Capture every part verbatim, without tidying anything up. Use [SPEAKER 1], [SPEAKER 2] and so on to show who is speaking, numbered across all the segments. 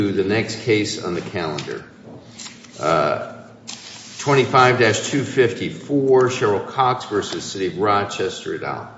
[SPEAKER 1] The next case on the calendar, uh, twenty-five dash two fifty-four, Cheryl Cox versus City of Rochester et al.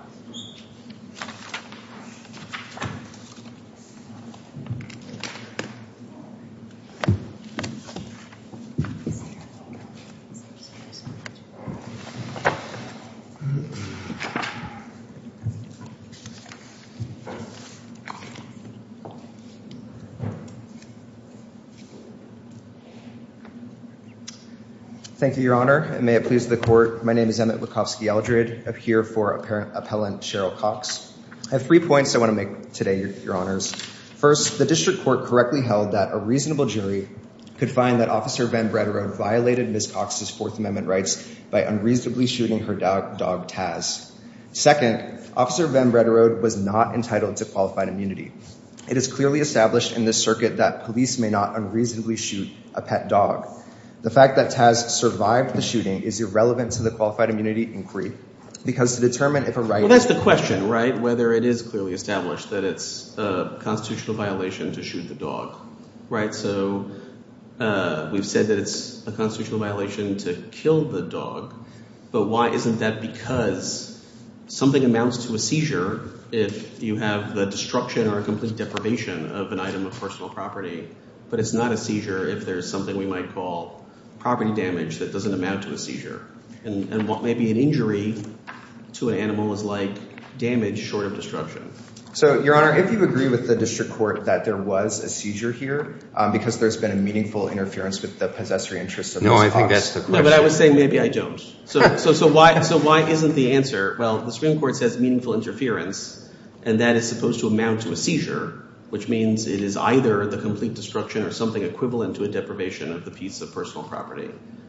[SPEAKER 2] Thank you, Your Honor, and may it please the Court. My name is Emmett Wachowski-Eldred. I'm here for Appellant Cheryl Cox. I have three points I want to make today, Your, Your Honors. First, the District Court correctly held that a reasonable jury could find that Officer Van Brederode violated Miz Cox's Fourth Amendment rights by unreasonably shooting her dog, dog Taz. Second, Officer Van Brederode was not entitled to qualified immunity. It is clearly established in this circuit that police may not unreasonably shoot a pet dog. The fact that Taz survived the shooting is irrelevant to the qualified immunity inquiry because to determine if a right...
[SPEAKER 3] Well, that's the question, right? Whether it is clearly established that it's a constitutional violation to shoot the dog, right? So uh, we've said that it's a constitutional violation to kill the dog, but why isn't that because something amounts to a seizure if you have the destruction or a complete deprivation of an item of personal property, but it's not a seizure if there's something we might call property damage that doesn't amount to a seizure? And, and what may be an injury to an animal is like damage short of destruction.
[SPEAKER 2] So, Your Honor, if you agree with the District Court that there was a seizure here um, because there's been a meaningful interference with the possessory interest of Miz
[SPEAKER 1] No, I
[SPEAKER 2] Cox.
[SPEAKER 1] think that's the question.
[SPEAKER 3] No, but I was saying maybe I don't. So, so, so why, so why isn't the answer, well, the Supreme Court says meaningful interference, and that is supposed to amount to a seizure, which means it is either the complete destruction or something equivalent to a deprivation of the piece of personal property.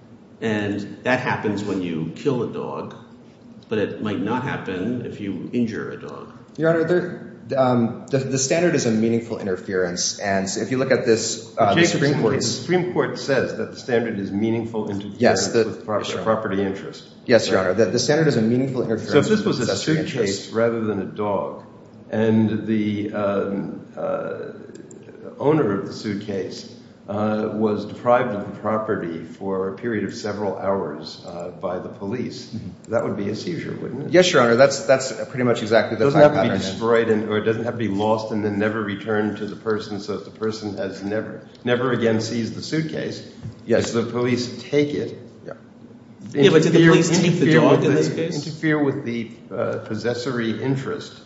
[SPEAKER 3] And that happens when you kill a dog, but it might not happen if you injure a dog.
[SPEAKER 2] Your Honor, there, um, the, the standard is a meaningful interference, and if you look at this, uh, the Supreme Court...
[SPEAKER 4] The Supreme Court says that the standard is meaningful interference
[SPEAKER 2] yes, the,
[SPEAKER 4] with pro-
[SPEAKER 2] yes,
[SPEAKER 4] property interest.
[SPEAKER 2] Yes, Your Honor, the, the standard is a meaningful interference.
[SPEAKER 4] So if this was
[SPEAKER 2] with
[SPEAKER 4] a
[SPEAKER 2] possessory
[SPEAKER 4] suitcase
[SPEAKER 2] interest,
[SPEAKER 4] rather than a dog, and the um, uh, owner of the suitcase uh, was deprived of the property for a period of several hours uh, by the police, mm-hmm. that would be a seizure, wouldn't it?
[SPEAKER 2] Yes, Your Honor, that's that's pretty much exactly the
[SPEAKER 4] fact pattern. It doesn't have to be destroyed, and, or it doesn't have to be lost and then never returned to the person, so that the person has never never again sees the suitcase.
[SPEAKER 2] Yes.
[SPEAKER 4] If the police take it,
[SPEAKER 3] yeah, yeah but did the police take the dog in this
[SPEAKER 4] the,
[SPEAKER 3] case?
[SPEAKER 4] Interfere with the uh, possessory interest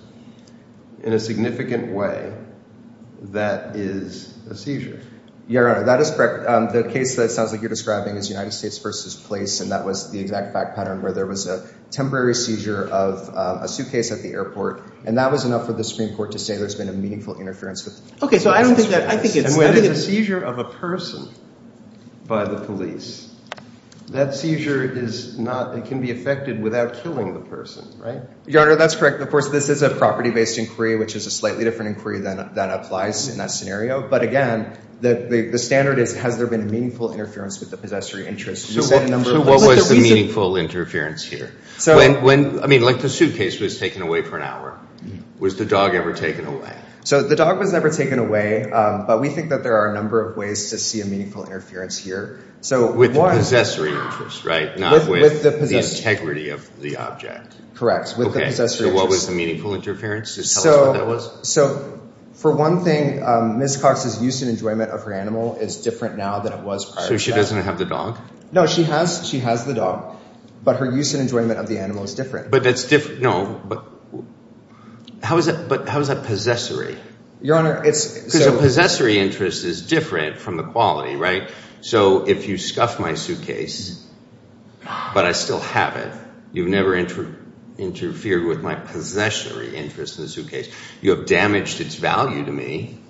[SPEAKER 4] in a significant way, that is a seizure.
[SPEAKER 2] Your Honor, that is correct. Um, the case that sounds like you're describing is United States versus Place, and that was the exact fact pattern where there was a temporary seizure of um, a suitcase at the airport, and that was enough for the Supreme Court to say there's been a meaningful interference with...
[SPEAKER 3] Okay, so I don't think that... I think it's...
[SPEAKER 4] And when
[SPEAKER 3] I think
[SPEAKER 4] it's
[SPEAKER 3] it's,
[SPEAKER 4] a seizure of a person by the police, that seizure is not, it can be effected without killing the person, right?
[SPEAKER 2] Your Honor, that's correct. Of course, this is a property-based inquiry, which is a slightly different inquiry than that applies in that scenario. But again, the, the, the standard is, has there been a meaningful interference with the possessory interest?
[SPEAKER 1] So, what, so what was the, the meaningful interference here? So, when, when, I mean, like the suitcase was taken away for an hour. Was the dog ever taken away?
[SPEAKER 2] So the dog was never taken away, um, but we think that there are a number of ways to see a meaningful interference here. So
[SPEAKER 1] with
[SPEAKER 2] one,
[SPEAKER 1] the possessory interest, right? Not
[SPEAKER 2] with,
[SPEAKER 1] with,
[SPEAKER 2] with the,
[SPEAKER 1] the integrity of the object.
[SPEAKER 2] Correct, with
[SPEAKER 1] okay.
[SPEAKER 2] the possessory
[SPEAKER 1] interest. So what
[SPEAKER 2] interest.
[SPEAKER 1] was the meaningful interference? Just tell
[SPEAKER 2] so,
[SPEAKER 1] us what that was.
[SPEAKER 2] So for one thing, um, Miz Cox's use and enjoyment of her animal is different now than it was prior
[SPEAKER 1] so
[SPEAKER 2] to
[SPEAKER 1] she
[SPEAKER 2] that.
[SPEAKER 1] doesn't have the dog?
[SPEAKER 2] No, she has, she has the dog, but her use and enjoyment of the animal is different.
[SPEAKER 1] But that's different, no, but how is that, but how is that possessory?
[SPEAKER 2] Your Honor, it's...
[SPEAKER 1] Because
[SPEAKER 2] so,
[SPEAKER 1] a possessory interest is different from the quality, right? So if you scuff my suitcase, but I still have it, you've never inter- interfered with my possessory interest in the suitcase. You have damaged its value to me.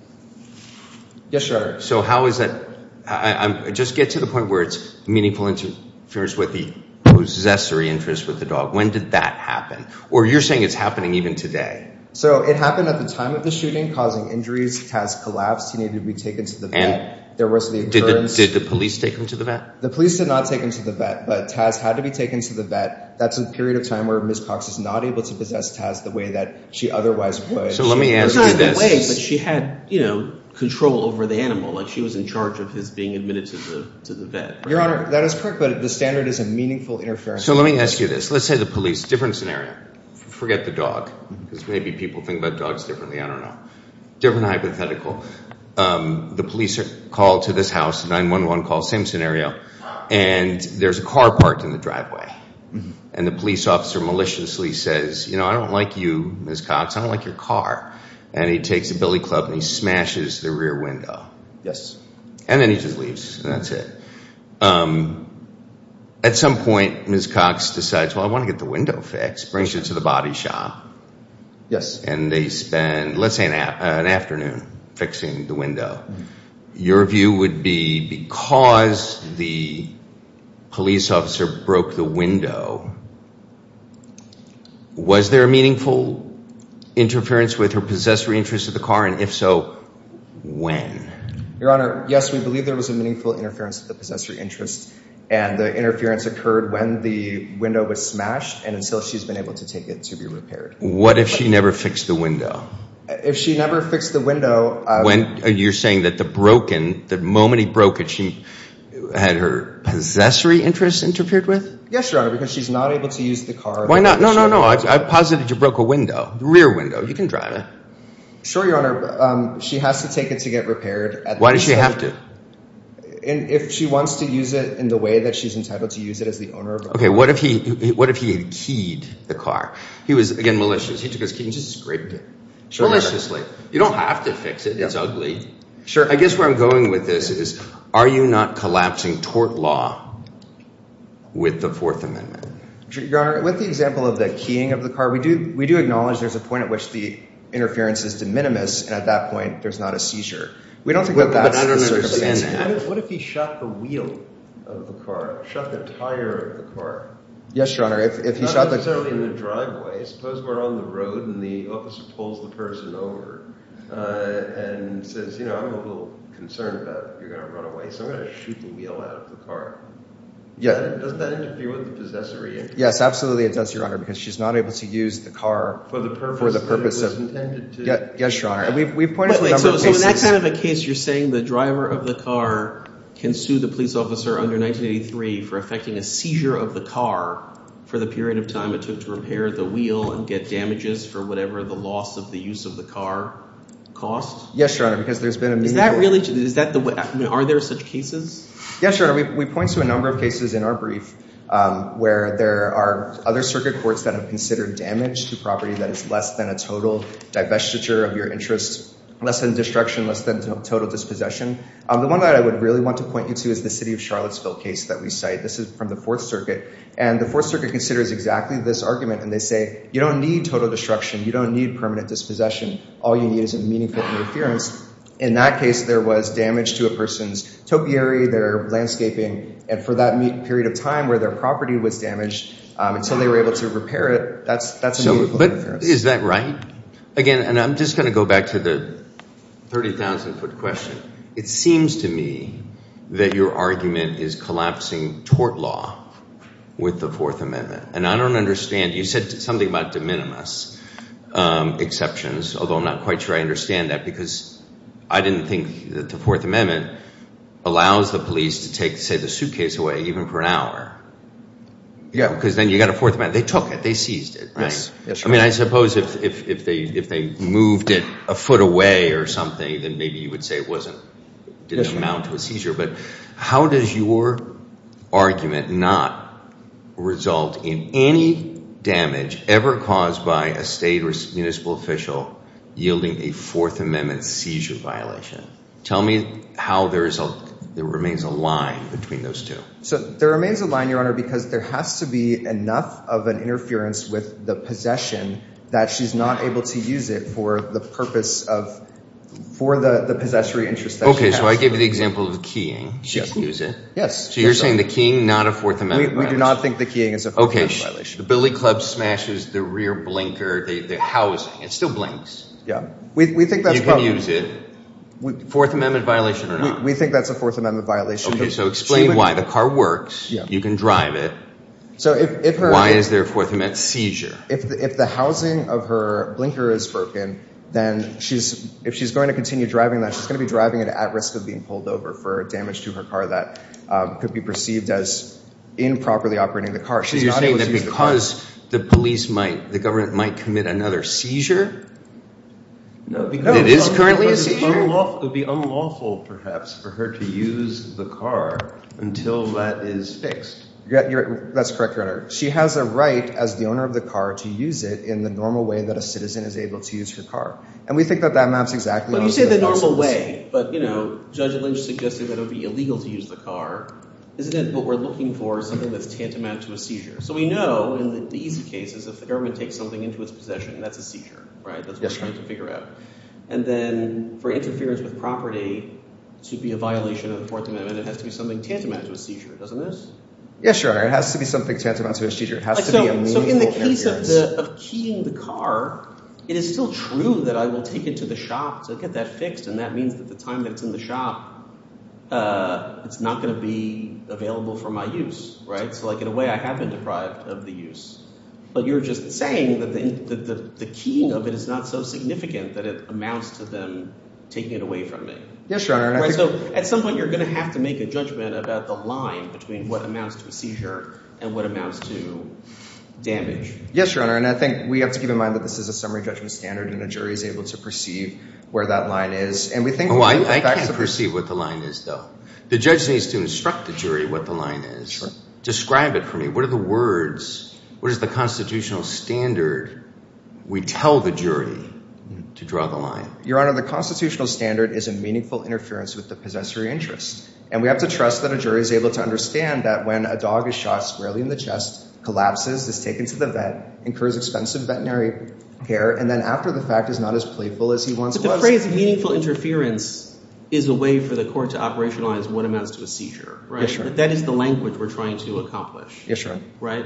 [SPEAKER 2] Yes, Your Honor.
[SPEAKER 1] So how is that... I, I'm just get to the point where it's meaningful interference with the possessory interest with the dog. When did that happen? Or you're saying it's happening even today?
[SPEAKER 2] So it happened at the time of the shooting, causing injuries. Taz collapsed. He needed to be taken to the vet.
[SPEAKER 1] And
[SPEAKER 2] there was the
[SPEAKER 1] did
[SPEAKER 2] occurrence.
[SPEAKER 1] the, did the police take him to the vet?
[SPEAKER 2] The police did not take him to the vet, but Taz had to be taken to the vet. That's a period of time where Miz Cox is not able to possess Taz the way that she otherwise would.
[SPEAKER 1] So let me ask
[SPEAKER 3] you this. Not
[SPEAKER 1] this.
[SPEAKER 3] the way, but she had, you know, control over the animal, like she was in charge of his being admitted to the to the vet. Right?
[SPEAKER 2] Your Honor, that is correct, but the standard is a meaningful interference.
[SPEAKER 1] So let me ask you this. Let's say the police, different scenario. Forget the dog, because maybe people think about dogs differently. I don't know. Different hypothetical. Um, the police are called to this house, nine one one call, same scenario, and there's a car parked in the driveway. Mm-hmm. And the police officer maliciously says, you know, I don't like you, Miz Cox, I don't like your car. And he takes a billy club and he smashes the rear window.
[SPEAKER 2] Yes.
[SPEAKER 1] And then he just leaves, and that's it. Um, at some point, Miz Cox decides, well, I want to get the window fixed, brings it to the body shop.
[SPEAKER 2] Yes.
[SPEAKER 1] And they spend, let's say, an, a- an afternoon fixing the window. Mm-hmm. Your view would be because the police officer broke the window, was there a meaningful interference with her possessory interest of the car, and if so, when?
[SPEAKER 2] Your Honor, yes, we believe there was a meaningful interference with the possessory interest, and the interference occurred when the window was smashed and until she's been able to take it to be repaired.
[SPEAKER 1] What if she never fixed the window?
[SPEAKER 2] If she never fixed the window... Um,
[SPEAKER 1] when you're saying that the broken, the moment he broke it, she had her possessory interest interfered with?
[SPEAKER 2] Yes, Your Honor, because she's not able to use the car.
[SPEAKER 1] Why not? No, no, no. I, I posited you broke a window, the rear window. You can drive it.
[SPEAKER 2] Sure, Your Honor. Um, she has to take it to get repaired. At
[SPEAKER 1] Why does she have to?
[SPEAKER 2] And if she wants to use it in the way that she's entitled to use it as the owner of the car.
[SPEAKER 1] Okay, what if he what if he had keyed the car? He was, again, malicious. He took his key and just scraped it. Sure, maliciously. You don't have to fix it. It's yeah. ugly.
[SPEAKER 2] Sure.
[SPEAKER 1] I guess where I'm going with this is, are you not collapsing tort law with the Fourth Amendment?
[SPEAKER 2] Your Honor, with the example of the keying of the car, we do we do acknowledge there's a point at which the interference is de minimis, and at that point, there's not a seizure. We don't think
[SPEAKER 1] but,
[SPEAKER 2] that that's
[SPEAKER 1] but I don't
[SPEAKER 2] the
[SPEAKER 1] understand
[SPEAKER 2] circumstance.
[SPEAKER 1] that.
[SPEAKER 4] What if, what if he shot the wheel of the car, shot the tire of the car?
[SPEAKER 2] Yes, Your Honor. If, if he
[SPEAKER 4] Not
[SPEAKER 2] shot the...
[SPEAKER 4] Not necessarily in the driveway. Suppose we're on the road and the officer pulls the person over uh, and says, you know, I'm a little concerned about you're going to run away, so I'm going to shoot the wheel out of the car.
[SPEAKER 2] Yeah.
[SPEAKER 4] That, doesn't that interfere with the possessory interest?
[SPEAKER 2] Yes, absolutely it does, Your Honor, because she's not able to use the car
[SPEAKER 4] for the purpose,
[SPEAKER 2] for the purpose
[SPEAKER 4] that it was
[SPEAKER 2] of
[SPEAKER 4] intended to.
[SPEAKER 2] Yeah, yes, Your Honor. And we've we've pointed
[SPEAKER 3] wait,
[SPEAKER 2] to a
[SPEAKER 3] wait,
[SPEAKER 2] number
[SPEAKER 3] so,
[SPEAKER 2] of cases.
[SPEAKER 3] So in that kind of a case, you're saying the driver of the car can sue the police officer under nineteen eighty-three for effecting a seizure of the car for the period of time it took to repair the wheel and get damages for whatever the loss of the use of the car cost?
[SPEAKER 2] Yes, Your Honor, because there's been a meaningful...
[SPEAKER 3] Is that really, is that the way, I mean, are there such cases?
[SPEAKER 2] Yes, Your Honor, we, we point to a number of cases in our brief um, where there are other circuit courts that have considered damage to property that is less than a total divestiture of your interest, less than destruction, less than to- total dispossession. Um, the one that I would really want to point you to is the City of Charlottesville case that we cite. This is from the Fourth Circuit. And the Fourth Circuit considers exactly this argument, and they say, you don't need total destruction, you don't need permanent dispossession, all you need is a meaningful interference. In that case, there was damage to a person's topiary, their landscaping, and for that me- period of time where their property was damaged, um, until they were able to repair it, that's that's a
[SPEAKER 1] so,
[SPEAKER 2] meaningful
[SPEAKER 1] but
[SPEAKER 2] interference.
[SPEAKER 1] Is that right? Again, and I'm just going to go back to the thirty thousand foot question. It seems to me that your argument is collapsing tort law with the Fourth Amendment. And I don't understand. You said something about de minimis um, exceptions, although I'm not quite sure I understand that, because I didn't think that the Fourth Amendment allows the police to take, say, the suitcase away even for an hour.
[SPEAKER 2] Yeah.
[SPEAKER 1] Because then you got a Fourth Amendment. They took it. They seized it, right?
[SPEAKER 2] Yes. Yes,
[SPEAKER 1] I mean, I suppose if, if, if they if they moved it a foot away or something, then maybe you would say it wasn't, didn't
[SPEAKER 2] yes,
[SPEAKER 1] amount to a seizure. But how does your argument not result in any damage ever caused by a state or municipal official yielding a Fourth Amendment seizure violation? Tell me how there is a there remains a line between those two.
[SPEAKER 2] So there remains a line, Your Honor, because there has to be enough of an interference with the possession that she's not able to use it for the purpose of, for the, the possessory interest that she
[SPEAKER 1] Okay,
[SPEAKER 2] has.
[SPEAKER 1] so I gave you the example of keying. She
[SPEAKER 2] Yes.
[SPEAKER 1] can use it.
[SPEAKER 2] Yes.
[SPEAKER 1] So you're
[SPEAKER 2] Yes,
[SPEAKER 1] saying
[SPEAKER 2] Your
[SPEAKER 1] the keying, not a Fourth
[SPEAKER 2] Honor.
[SPEAKER 1] Amendment
[SPEAKER 2] we, we
[SPEAKER 1] violation?
[SPEAKER 2] do not think the keying is a Fourth
[SPEAKER 1] Okay,
[SPEAKER 2] Amendment
[SPEAKER 1] sh-
[SPEAKER 2] violation.
[SPEAKER 1] the billy club smashes the rear blinker, the, the housing. It still blinks.
[SPEAKER 2] Yeah. We, we think that's
[SPEAKER 1] You can
[SPEAKER 2] probably,
[SPEAKER 1] use it.
[SPEAKER 2] We,
[SPEAKER 1] Fourth Amendment violation or
[SPEAKER 2] we,
[SPEAKER 1] not?
[SPEAKER 2] we think that's a Fourth Amendment violation.
[SPEAKER 1] Okay,
[SPEAKER 2] But
[SPEAKER 1] so
[SPEAKER 2] she
[SPEAKER 1] explain
[SPEAKER 2] would-
[SPEAKER 1] why. The car works.
[SPEAKER 2] Yeah.
[SPEAKER 1] You can drive it.
[SPEAKER 2] So if, if her...
[SPEAKER 1] Why
[SPEAKER 2] if,
[SPEAKER 1] is there a Fourth Amendment seizure?
[SPEAKER 2] If the, if the housing of her blinker is broken then she's if she's going to continue driving that, she's going to be driving it at risk of being pulled over for damage to her car that um, could be perceived as improperly operating the car. She's
[SPEAKER 1] so you're
[SPEAKER 2] not
[SPEAKER 1] saying
[SPEAKER 2] able
[SPEAKER 1] that
[SPEAKER 2] to use
[SPEAKER 1] because the, the police might, the government might commit another seizure?
[SPEAKER 4] No, because
[SPEAKER 1] it is currently a
[SPEAKER 4] because it's
[SPEAKER 1] seizure?
[SPEAKER 4] unlawful, it would be unlawful, perhaps, for her to use the car until that is fixed.
[SPEAKER 2] Yeah, you're, that's correct, Your Honor. She has a right as the owner of the car to use it in the normal way that a citizen is able to use her car. And we think that that maps exactly
[SPEAKER 3] But
[SPEAKER 2] onto
[SPEAKER 3] you say the
[SPEAKER 2] facts of
[SPEAKER 3] normal
[SPEAKER 2] this.
[SPEAKER 3] way, but, you know, Judge Lynch suggested that it would be illegal to use the car. Isn't it what we're looking for, something that's tantamount to a seizure? So we know in the, the easy cases, if the government takes something into its possession, that's a seizure, right? That's what
[SPEAKER 2] Yes,
[SPEAKER 3] we're trying
[SPEAKER 2] sir.
[SPEAKER 3] to figure out. And then for interference with property to be a violation of the Fourth Amendment, it has to be something tantamount to a seizure, doesn't it?
[SPEAKER 2] Yes, Your Honor. It has to be something tantamount to a seizure. It has
[SPEAKER 3] Like
[SPEAKER 2] to
[SPEAKER 3] so,
[SPEAKER 2] be a meaningful
[SPEAKER 3] so in the case of
[SPEAKER 2] interference.
[SPEAKER 3] the of keying the car, it is still true that I will take it to the shop to get that fixed, and that means that the time that it's in the shop, uh, it's not going to be available for my use, right? So, like in a way, I have been deprived of the use. But you're just saying that the the, the, the keying of it is not so significant that it amounts to them taking it away from me.
[SPEAKER 2] Yes, Your Honor. And I
[SPEAKER 3] Right,
[SPEAKER 2] think
[SPEAKER 3] so at some point you're going to have to make a judgment about the line between what amounts to a seizure and what amounts to damage.
[SPEAKER 2] Yes, Your Honor, and I think we have to keep in mind that this is a summary judgment standard and a jury is able to perceive where that line is. And we think...
[SPEAKER 1] Oh, I,
[SPEAKER 2] the
[SPEAKER 1] I
[SPEAKER 2] facts
[SPEAKER 1] can't
[SPEAKER 2] of this-
[SPEAKER 1] perceive what the line is, though. The judge needs to instruct the jury what the line is.
[SPEAKER 2] Sure.
[SPEAKER 1] Describe it for me. What are the words? What is the constitutional standard we tell the jury to draw the line?
[SPEAKER 2] Your Honor, the constitutional standard is a meaningful interference with the possessory interest. And we have to trust that a jury is able to understand that when a dog is shot squarely in the chest, collapses, is taken to the vet, incurs expensive veterinary care, and then after the fact is not as playful as he once
[SPEAKER 3] But the
[SPEAKER 2] was.
[SPEAKER 3] phrase meaningful interference is a way for the court to operationalize what amounts to a seizure, right?
[SPEAKER 2] Yes, Your Honor.
[SPEAKER 3] But that is the language we're trying to accomplish.
[SPEAKER 2] Yes, Your Honor.
[SPEAKER 3] Right?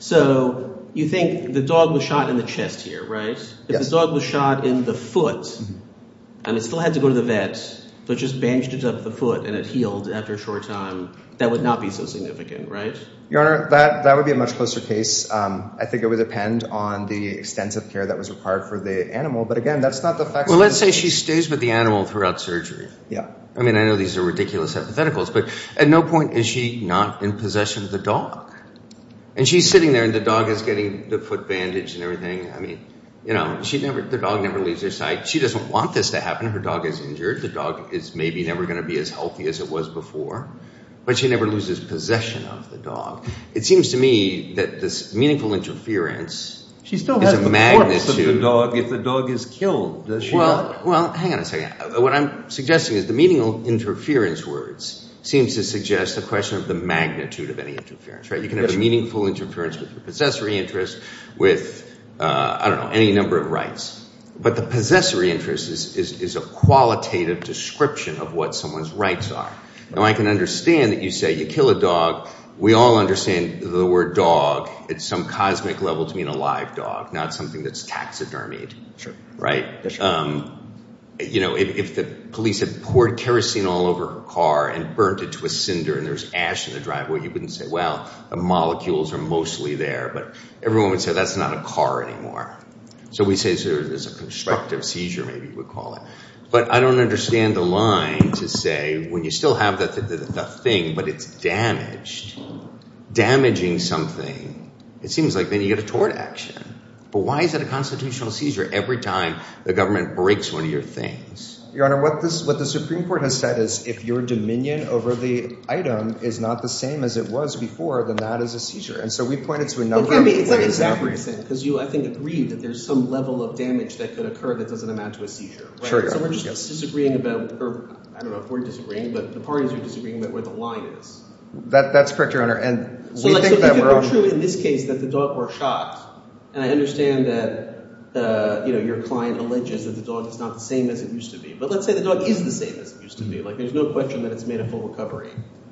[SPEAKER 3] So you think the dog was shot in the chest here, right? If
[SPEAKER 2] Yes.
[SPEAKER 3] the dog was shot in the foot and it still had to go to the vet, so it just bandaged up the foot and it healed after a short time, that would not be so significant, right?
[SPEAKER 2] Your Honor, that, that would be a much closer case. Um, I think it would depend on the extensive care that was required for the animal. But again, that's not the facts.
[SPEAKER 1] Well,
[SPEAKER 2] of
[SPEAKER 1] let's
[SPEAKER 2] this
[SPEAKER 1] say she
[SPEAKER 2] case.
[SPEAKER 1] stays with the animal throughout surgery.
[SPEAKER 2] Yeah.
[SPEAKER 1] I mean, I know these are ridiculous hypotheticals, but at no point is she not in possession of the dog. And she's sitting there and the dog is getting the foot bandaged and everything. I mean, you know, she never, the dog never leaves her side. She doesn't want this to happen. Her dog is injured. The dog is maybe never going to be as healthy as it was before. But she never loses possession of the dog. It seems to me that this meaningful interference
[SPEAKER 4] She still
[SPEAKER 1] is
[SPEAKER 4] has
[SPEAKER 1] a
[SPEAKER 4] the corpse of the
[SPEAKER 1] magnitude.
[SPEAKER 4] dog if the dog is killed, does she
[SPEAKER 1] Well,
[SPEAKER 4] not?
[SPEAKER 1] well, hang on a second. What I'm suggesting is the meaningful interference words seems to suggest a question of the magnitude of any interference, right? You can have
[SPEAKER 2] Yes,
[SPEAKER 1] a meaningful interference with your possessory interest, with, uh, I don't know, any number of rights. But the possessory interest is, is, is a qualitative description of what someone's rights are. Now, I can understand that you say you kill a dog. We all understand the word dog at some cosmic level to mean a live dog, not something that's taxidermied.
[SPEAKER 2] Sure.
[SPEAKER 1] Right?
[SPEAKER 2] Yes, sure.
[SPEAKER 1] Um, you know, if, if the police had poured kerosene all over her car and burnt it to a cinder and there's ash in the driveway, you wouldn't say, well, the molecules are mostly there. But everyone would say that's not a car anymore. So we say so there's a constructive seizure, maybe you would call it. But I don't understand the line to say when you still have the, the, the thing, but it's damaged, damaging something, it seems like then you get a tort action. But why is it a constitutional seizure every time the government breaks one of your things?
[SPEAKER 2] Your Honor, what this what the Supreme Court has said is if your dominion over the item is not the same as it was before, then that is a seizure. And so we pointed to a
[SPEAKER 3] Well,
[SPEAKER 2] number
[SPEAKER 3] it can be,
[SPEAKER 2] of
[SPEAKER 3] it's not
[SPEAKER 2] ways
[SPEAKER 3] exactly
[SPEAKER 2] in
[SPEAKER 3] the
[SPEAKER 2] every-
[SPEAKER 3] same, because you, I think, agreed that there's some level of damage that could occur that doesn't amount to a seizure. Right?
[SPEAKER 2] Sure, Your
[SPEAKER 3] So
[SPEAKER 2] Honor,
[SPEAKER 3] we're just
[SPEAKER 2] yes.
[SPEAKER 3] disagreeing about, or I don't know if we're disagreeing, but the parties are disagreeing about where the line is.
[SPEAKER 2] That, that's correct, Your Honor. And
[SPEAKER 3] So,
[SPEAKER 2] we
[SPEAKER 3] like,
[SPEAKER 2] think
[SPEAKER 3] so
[SPEAKER 2] that
[SPEAKER 3] if it
[SPEAKER 2] we're
[SPEAKER 3] were
[SPEAKER 2] on...
[SPEAKER 3] true in this case that the dog were shot, and I understand that uh, you know, your client alleges that the dog is not the same as it used to be, but let's say the dog is the same as it used to be, like there's no question that it's made a full recovery.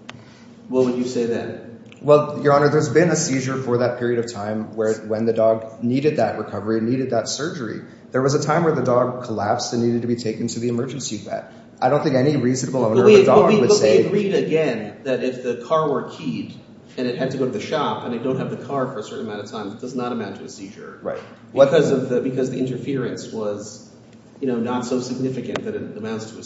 [SPEAKER 3] What would you say then?
[SPEAKER 2] Well, Your Honor, there's been a seizure for that period of time where when the dog needed that recovery, needed that surgery. There was a time where the dog collapsed and needed to be taken to the emergency vet. I don't think any reasonable owner
[SPEAKER 3] But
[SPEAKER 2] of
[SPEAKER 3] we,
[SPEAKER 2] a dog
[SPEAKER 3] but we,
[SPEAKER 2] would
[SPEAKER 3] but
[SPEAKER 2] say...
[SPEAKER 3] we agreed again that if the car were keyed and it had to go to the shop and they don't have the car for a certain amount of time, it does not amount to a seizure.
[SPEAKER 2] Right.
[SPEAKER 3] Because of the because the interference was you know, not so significant that it amounts to a,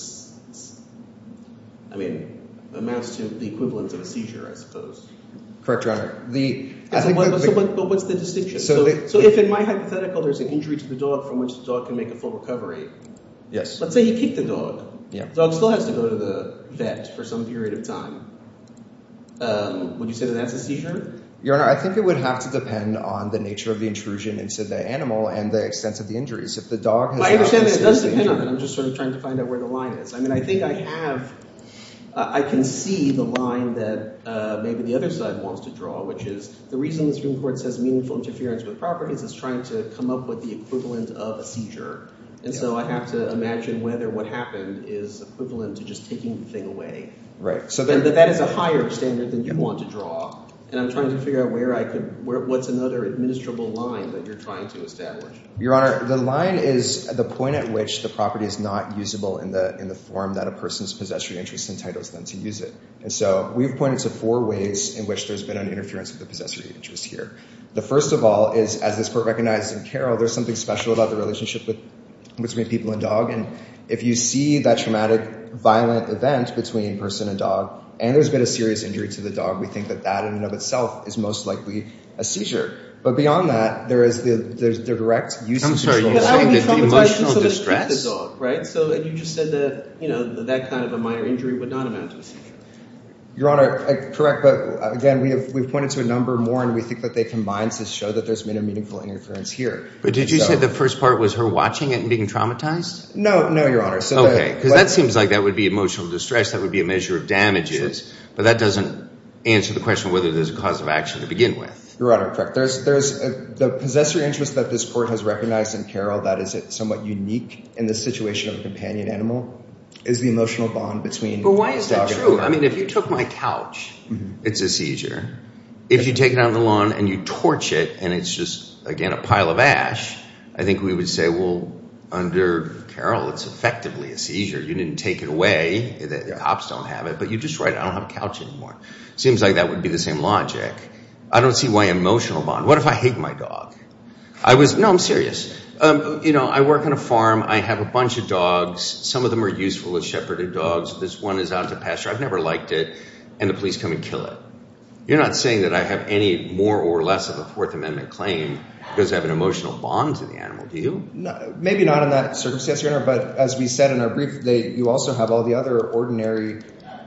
[SPEAKER 3] I mean, amounts to the equivalent of a seizure, I suppose.
[SPEAKER 2] Correct, Your Honor. The, I
[SPEAKER 3] so
[SPEAKER 2] think
[SPEAKER 3] what,
[SPEAKER 2] the,
[SPEAKER 3] so what, but what's the distinction?
[SPEAKER 2] So,
[SPEAKER 3] So,
[SPEAKER 2] the,
[SPEAKER 3] so if in my hypothetical there's an injury to the dog from which the dog can make a full recovery,
[SPEAKER 2] yes.
[SPEAKER 3] let's say he kicked the dog.
[SPEAKER 2] Yeah.
[SPEAKER 3] The dog still has to go to the vet for some period of time. Um, would you say that that's a seizure?
[SPEAKER 2] Your Honor, I think it would have to depend on the nature of the intrusion into the animal and the extent of the injuries. If the dog has...
[SPEAKER 3] Well, I understand that it does depend
[SPEAKER 2] injured,
[SPEAKER 3] on it. I'm just sort of trying to find out where the line is. I mean, I think I have... Uh, I can see the line that uh, maybe the other side wants to draw, which is the reason the Supreme Court says meaningful interference with properties is trying to come up with the equivalent of a seizure. And yeah. so I have to imagine whether what happened is equivalent to just taking the thing away.
[SPEAKER 2] Right. So
[SPEAKER 3] that, that is a higher standard than you yeah. want to draw. And I'm trying to figure out where I could, where, what's another administrable line that you're trying to establish.
[SPEAKER 2] Your Honor, the line is the point at which the property is not usable in the in the form that a person's possessory interest entitles them to use it. And so we've pointed to four ways in which there's been an interference with the possessory interest here. The first of all is, as this court recognized in Carroll, there's something special about the relationship with between people and dog. And if you see that traumatic, violent event between person and dog, and there's been a serious injury to the dog, we think that that in and of itself is most likely a seizure. But beyond that, there is the there's the direct use
[SPEAKER 1] I'm
[SPEAKER 2] of
[SPEAKER 1] sorry,
[SPEAKER 2] control.
[SPEAKER 1] you're
[SPEAKER 3] But I would
[SPEAKER 1] saying
[SPEAKER 3] be
[SPEAKER 1] that the
[SPEAKER 3] traumatized
[SPEAKER 1] emotional
[SPEAKER 3] if somebody
[SPEAKER 1] distress-
[SPEAKER 3] kicked the dog, right? So, and you just said that, you know, that kind of a minor injury would not amount to a seizure.
[SPEAKER 2] Your Honor, uh, correct, but again, we have we've pointed to a number more, and we think that they combine to show that there's been a meaningful interference here.
[SPEAKER 1] But did
[SPEAKER 2] And
[SPEAKER 1] you
[SPEAKER 2] so,
[SPEAKER 1] say the first part was her watching it and being traumatized?
[SPEAKER 2] No, no, Your Honor. So
[SPEAKER 1] okay, because
[SPEAKER 2] that
[SPEAKER 1] seems like that would be emotional distress. That would be a measure of damages. Sure. But that doesn't answer the question whether there's a cause of action to begin with.
[SPEAKER 2] Your Honor, correct. There's there's a, the possessory interest that this court has recognized in Carroll that is somewhat unique in the situation of a companion animal is the emotional bond between.
[SPEAKER 1] But why is that
[SPEAKER 2] dog and
[SPEAKER 1] true?
[SPEAKER 2] owner.
[SPEAKER 1] I mean, if you took my couch,
[SPEAKER 2] mm-hmm.
[SPEAKER 1] it's a seizure. If you take it out on the lawn and you torch it and it's just, again, a pile of ash, I think we would say, well, under Carroll, it's effectively a seizure. You didn't take it away. The
[SPEAKER 2] yeah.
[SPEAKER 1] cops don't have it. But you just write, I don't have a couch anymore. Seems like that would be the same logic. I don't see why emotional bond. What if I hate my dog? I was, no, I'm serious. Um, you know, I work on a farm. I have a bunch of dogs. Some of them are useful as shepherded dogs. This one is out to pasture. I've never liked it. And the police come and kill it. You're not saying that I have any more or less of a Fourth Amendment claim because I have an emotional bond to the animal, do you?
[SPEAKER 2] No, maybe not in that circumstance, Your Honor, but as we said in our brief, they, you also have all the other ordinary,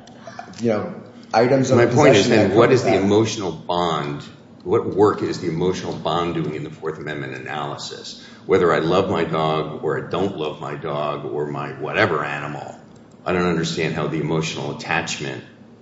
[SPEAKER 2] you know, items of
[SPEAKER 1] My point is
[SPEAKER 2] possession
[SPEAKER 1] then,
[SPEAKER 2] that
[SPEAKER 1] what
[SPEAKER 2] come
[SPEAKER 1] is
[SPEAKER 2] with
[SPEAKER 1] the
[SPEAKER 2] that.
[SPEAKER 1] emotional bond? What work is the emotional bond doing in the Fourth Amendment analysis? Whether I love my dog or I don't love my dog or my whatever animal, I don't understand how the emotional attachment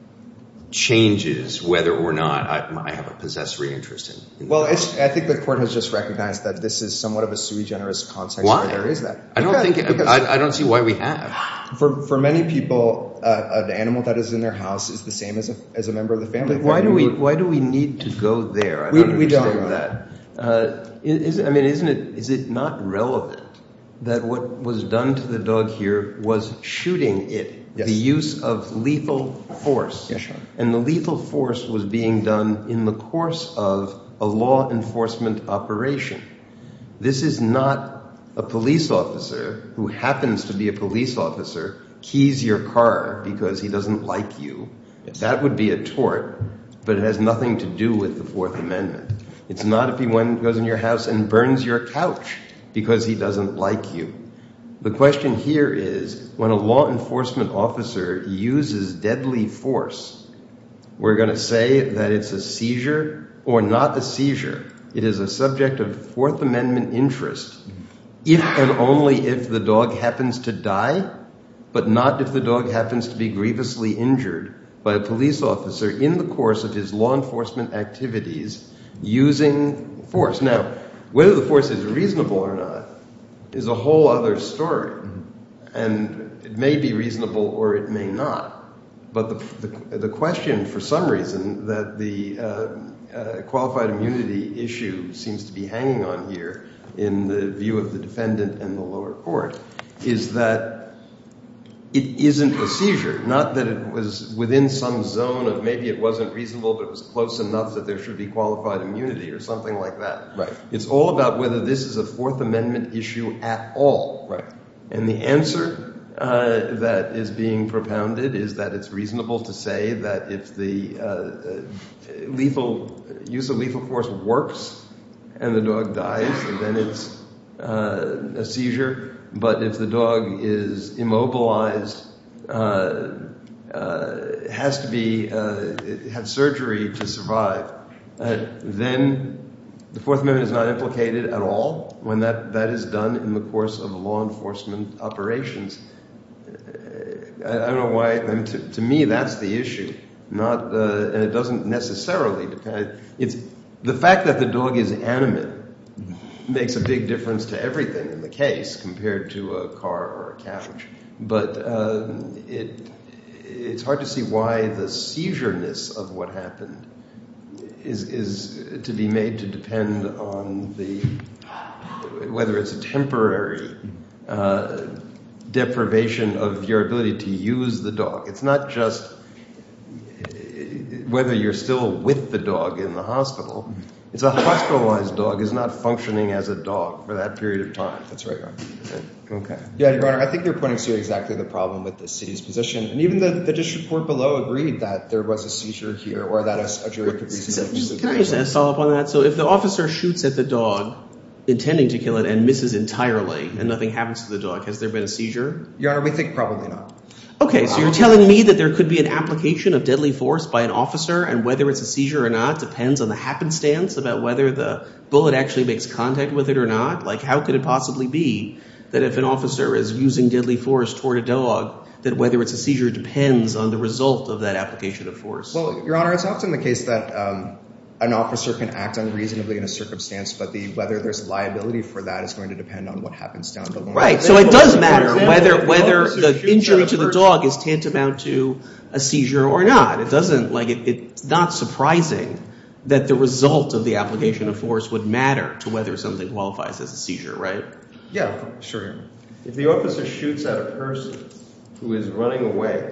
[SPEAKER 1] changes whether or not I, I have a possessory interest in. in
[SPEAKER 2] Well, it's, I think the court has just recognized that this is somewhat of a sui generis context
[SPEAKER 1] why?
[SPEAKER 2] where there is that.
[SPEAKER 1] I don't
[SPEAKER 2] because,
[SPEAKER 1] think,
[SPEAKER 2] because
[SPEAKER 1] I, I don't see why we have.
[SPEAKER 2] For for many people, uh, an animal that is in their house is the same as a as a member of the family.
[SPEAKER 4] But why do we why do we need to go there? I
[SPEAKER 2] We-
[SPEAKER 4] don't
[SPEAKER 2] we don't,
[SPEAKER 4] understand
[SPEAKER 2] Your
[SPEAKER 4] that. Uh, is, I mean, isn't it is it not relevant that what was done to the dog here was shooting it?
[SPEAKER 2] Yes.
[SPEAKER 4] The use of lethal force.
[SPEAKER 2] Yes, Your Honor.
[SPEAKER 4] And the lethal force was being done in the course of a law enforcement operation. This is not a police officer who happens to be a police officer, keys your car because he doesn't like you.
[SPEAKER 2] Yes.
[SPEAKER 4] That would be a tort, but it has nothing to do with the Fourth Amendment. It's not if he went, goes in your house and burns your couch because he doesn't like you. The question here is, when a law enforcement officer uses deadly force, we're going to say that it's a seizure or not a seizure. It is a subject of Fourth Amendment interest if and only if the dog happens to die, but not if the dog happens to be grievously injured by a police officer in the course of his law enforcement activities using force. Now, whether the force is reasonable or not is a whole other story. Mm-hmm. And it may be reasonable or it may not. But the, the, the question, for some reason, that the uh, uh, qualified immunity issue seems to be hanging on here in the view of the defendant and the lower court is that it isn't a seizure. Not that it was within some zone of maybe it wasn't reasonable, but it was close enough that there should be qualified immunity or something like that.
[SPEAKER 2] Right.
[SPEAKER 4] It's all about whether this is a Fourth Amendment issue at all.
[SPEAKER 2] Right.
[SPEAKER 4] And the answer uh, that is being propounded is that it's reasonable to say that if the uh, uh, lethal use of lethal force works and the dog dies, then it's uh, a seizure. But if the dog is immobilized, uh, uh, has to be uh, have surgery to survive, uh, then the Fourth Amendment is not implicated at all when that, that is done in the course of law enforcement operations. I, I don't know why. I mean, to, to me, that's the issue. Not, uh, and it doesn't necessarily depend. It's the fact that the dog is animate makes a big difference to everything in the case compared to a car or a couch. But uh, it it's hard to see why the seizure-ness of what happened is is to be made to depend on the whether it's a temporary uh, deprivation of your ability to use the dog. It's not just whether you're still with the dog in the hospital. It's a hospitalized dog is not functioning as a dog for that period of time.
[SPEAKER 2] That's right, Your Honor.
[SPEAKER 4] Okay.
[SPEAKER 2] Yeah, Your Honor, I think you're pointing to exactly the problem with the city's position. And even the, the district court below agreed that there was a seizure here or that a, a jury could reasonably
[SPEAKER 3] so, Can I just follow up on that? So if the officer shoots at the dog intending to kill it and misses entirely and nothing happens to the dog, has there been a seizure?
[SPEAKER 2] Your Honor, we think probably not.
[SPEAKER 3] Okay, so you're telling me that there could be an application of deadly force by an officer and whether it's a seizure or not depends on the happenstance about whether the bullet actually makes contact with it or not? Like, how could it possibly be that if an officer is using deadly force toward a dog, that whether it's a seizure depends on the result of that application of force?
[SPEAKER 2] Well, Your Honor, it's often the case that um, an officer can act unreasonably in a circumstance, but the whether there's liability for that is going to depend on what happens down the line.
[SPEAKER 3] Right, so it does matter whether whether the injury to the dog is tantamount to a seizure or not. It doesn't, like, it, it's not surprising that the result of the application of force would matter to whether something qualifies as a seizure, right?
[SPEAKER 2] Yeah, sure, Your Honor.
[SPEAKER 4] If the officer shoots at a person who is running away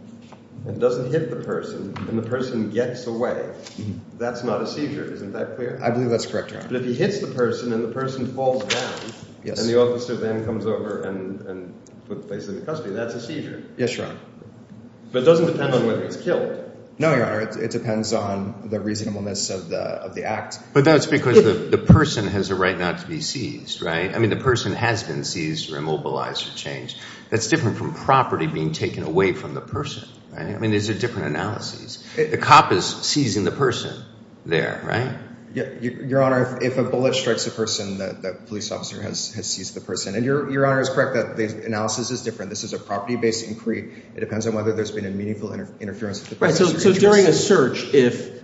[SPEAKER 4] and doesn't hit the person, and the person gets away, that's not a seizure. Isn't that clear?
[SPEAKER 2] I believe that's correct, Your Honor.
[SPEAKER 4] But if he hits the person and the person falls down,
[SPEAKER 2] Yes.
[SPEAKER 4] and the officer then comes over and, and puts places in custody, that's a seizure.
[SPEAKER 2] Yes, Your Honor.
[SPEAKER 4] But it doesn't depend on whether he's killed.
[SPEAKER 2] No, Your Honor, it, it depends on the reasonableness of the of the act.
[SPEAKER 1] But that's because the, the person has a right not to be seized, right? I mean, the person has been seized or immobilized or changed. That's different from property being taken away from the person, right? I mean, there's a different analysis.
[SPEAKER 2] It,
[SPEAKER 1] the cop is seizing the person there, right?
[SPEAKER 2] Yeah, Your Honor, if, if a bullet strikes a person, the, the police officer has, has seized the person. And Your, Your Honor is correct that the analysis is different. This is a property-based inquiry. It depends on whether there's been a meaningful inter- interference with the
[SPEAKER 3] Right, so, so during a search, if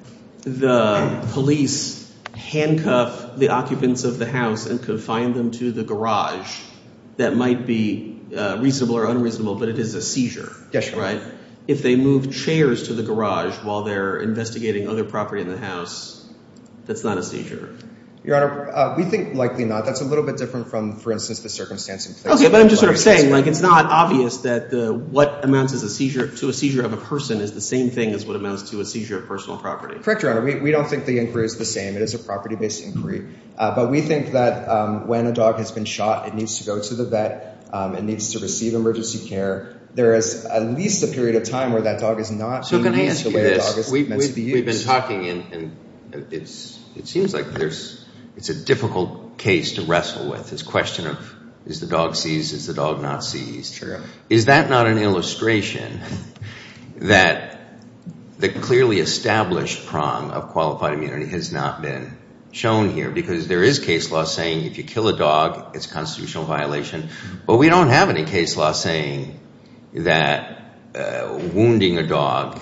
[SPEAKER 3] the police handcuff the occupants of the house and confine them to the garage, that might be uh, reasonable or unreasonable, but it is a seizure.
[SPEAKER 2] Yes, Your Honor.
[SPEAKER 3] Right? If they move chairs to the garage while they're investigating other property in the house, that's not a seizure.
[SPEAKER 2] Your Honor, uh, we think likely not. That's a little bit different from, for instance, the circumstance in place.
[SPEAKER 3] Okay, but I'm just sort of saying, like, it's not obvious that the what amounts as a seizure to a seizure of a person is the same thing as what amounts to a seizure of personal property.
[SPEAKER 2] Correct, Your Honor. We, we don't think the inquiry is the same. It is a property-based inquiry. Uh, but we think that um, when a dog has been shot, it needs to go to the vet. Um, it needs to receive emergency care. There is at least a period of time where that dog is not
[SPEAKER 1] So
[SPEAKER 2] being
[SPEAKER 1] can I
[SPEAKER 2] used
[SPEAKER 1] ask
[SPEAKER 2] the
[SPEAKER 1] you
[SPEAKER 2] way
[SPEAKER 1] this?
[SPEAKER 2] a dog is
[SPEAKER 1] we,
[SPEAKER 2] meant
[SPEAKER 1] we've,
[SPEAKER 2] to be used.
[SPEAKER 1] we've been talking, and, and it's it seems like there's it's a difficult case to wrestle with. This question of is the dog seized, is the dog not seized?
[SPEAKER 2] Sure.
[SPEAKER 1] Is that not an illustration that the clearly established prong of qualified immunity has not been shown here? Because there is case law saying if you kill a dog, it's a constitutional violation. But we don't have any case law saying that uh, wounding a dog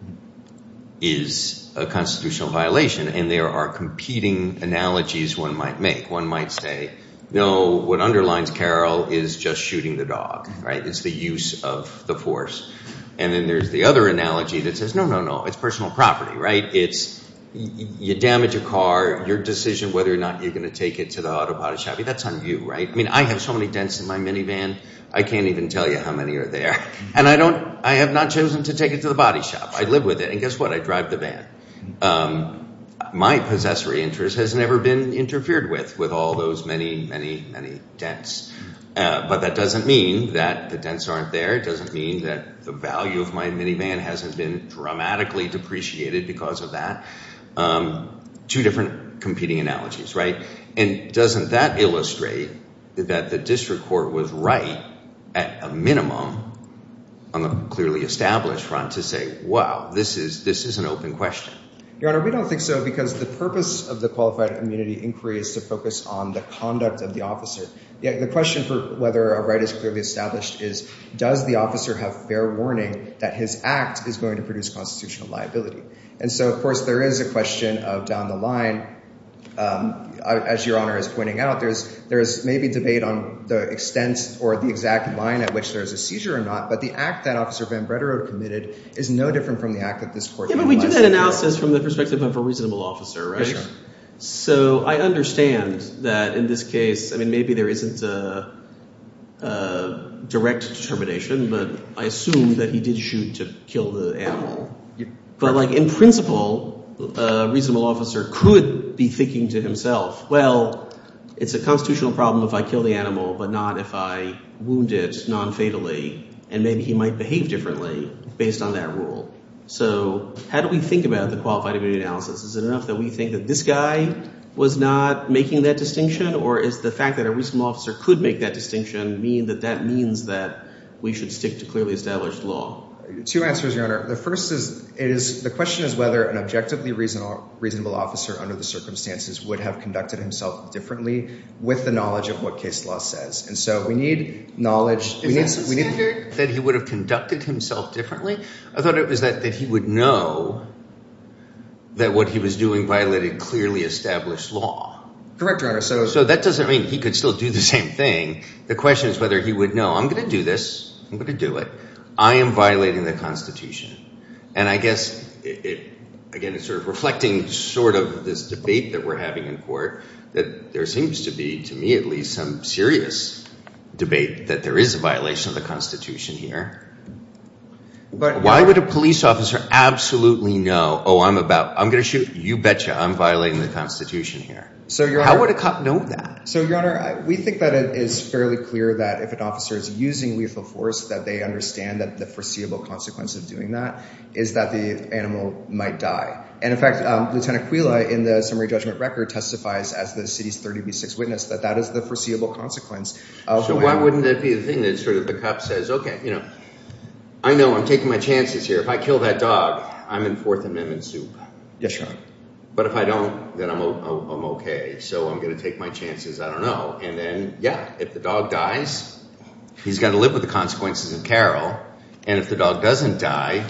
[SPEAKER 1] is a constitutional violation, and there are competing analogies one might make. One might say, no, what underlines Carroll is just shooting the dog, right? It's the use of the force. And then there's the other analogy that says, no, no, no, it's personal property, right? It's y- you damage a car, your decision whether or not you're going to take it to the auto body shop, that's on you, right? I mean, I have so many dents in my minivan, I can't even tell you how many are there. And I don't, I have not chosen to take it to the body shop. I live with it, and guess what? I drive the van. Um, my possessory interest has never been interfered with, with all those many, many, many dents. Uh, but that doesn't mean that the dents aren't there. It doesn't mean that the value of my minivan hasn't been dramatically depreciated because of that. Um, two different competing analogies, right? And doesn't that illustrate that the district court was right at a minimum on the clearly established front to say, wow, this is this is an open question?
[SPEAKER 2] Your Honor, we don't think so because the purpose of the qualified immunity inquiry is to focus on the conduct of the officer. Yeah, the question for whether a right is clearly established is, does the officer have fair warning that his act is going to produce constitutional liability? And so, of course, there is a question of down the line, um, as Your Honor is pointing out, there's there's maybe debate on the extent or the exact line at which there's a seizure or not, but the act that Officer Van Brederode committed is no different from the act that this court
[SPEAKER 3] Yeah, but we do that analysis from the perspective of a reasonable officer, right?
[SPEAKER 2] Yes, sure.
[SPEAKER 3] So I understand that in this case, I mean, maybe there isn't a, a direct determination, but I assume that he did shoot to kill the animal.
[SPEAKER 2] Yeah.
[SPEAKER 3] But like in principle, a reasonable officer could be thinking to himself, well, it's a constitutional problem if I kill the animal, but not if I wound it non-fatally, and maybe he might behave differently based on that rule. So how do we think about the qualified immunity analysis? Is it enough that we think that this guy was not making that distinction, or is the fact that a reasonable officer could make that distinction mean that that means that we should stick to clearly established law?
[SPEAKER 2] Two answers, Your Honor. The first is, it is the question is whether an objectively reasonable, reasonable officer under the circumstances would have conducted himself differently with the knowledge of what case law says. And so we need knowledge.
[SPEAKER 1] Is
[SPEAKER 2] we need,
[SPEAKER 1] that the
[SPEAKER 2] we need
[SPEAKER 1] standard, that he would have conducted himself differently? I thought it was that, that he would know that what he was doing violated clearly established law.
[SPEAKER 2] Correct, Your Honor. So,
[SPEAKER 1] so that doesn't mean he could still do the same thing. The question is whether he would know, I'm going to do this. I'm going to do it. I am violating the Constitution. And I guess, it, it, again, it's sort of reflecting sort of this debate that we're having in court, that there seems to be, to me at least, some serious debate that there is a violation of the Constitution here. But why would a police officer absolutely know, oh, I'm about, I'm going to shoot, you betcha, I'm violating the Constitution here?
[SPEAKER 2] So, Your
[SPEAKER 1] How
[SPEAKER 2] Honor,
[SPEAKER 1] would a cop know that?
[SPEAKER 2] So, Your Honor, I- we think that it is fairly clear that if an officer is using lethal force, that they understand that the foreseeable consequence of doing that is that the animal might die. And in fact, um, Lieutenant Quila in the summary judgment record testifies as the city's thirty B six witness that that is the foreseeable consequence of
[SPEAKER 1] So
[SPEAKER 2] when-
[SPEAKER 1] why wouldn't that be the thing that sort of the cop says, okay, you know, I know I'm taking my chances here. If I kill that dog, I'm in Fourth Amendment soup.
[SPEAKER 2] Yes, Your Honor.
[SPEAKER 1] But if I don't, then I'm, o- I'm okay. So I'm going to take my chances. I don't know. And then, yeah, if the dog dies, he's got to live with the consequences of Carol. And if the dog doesn't die,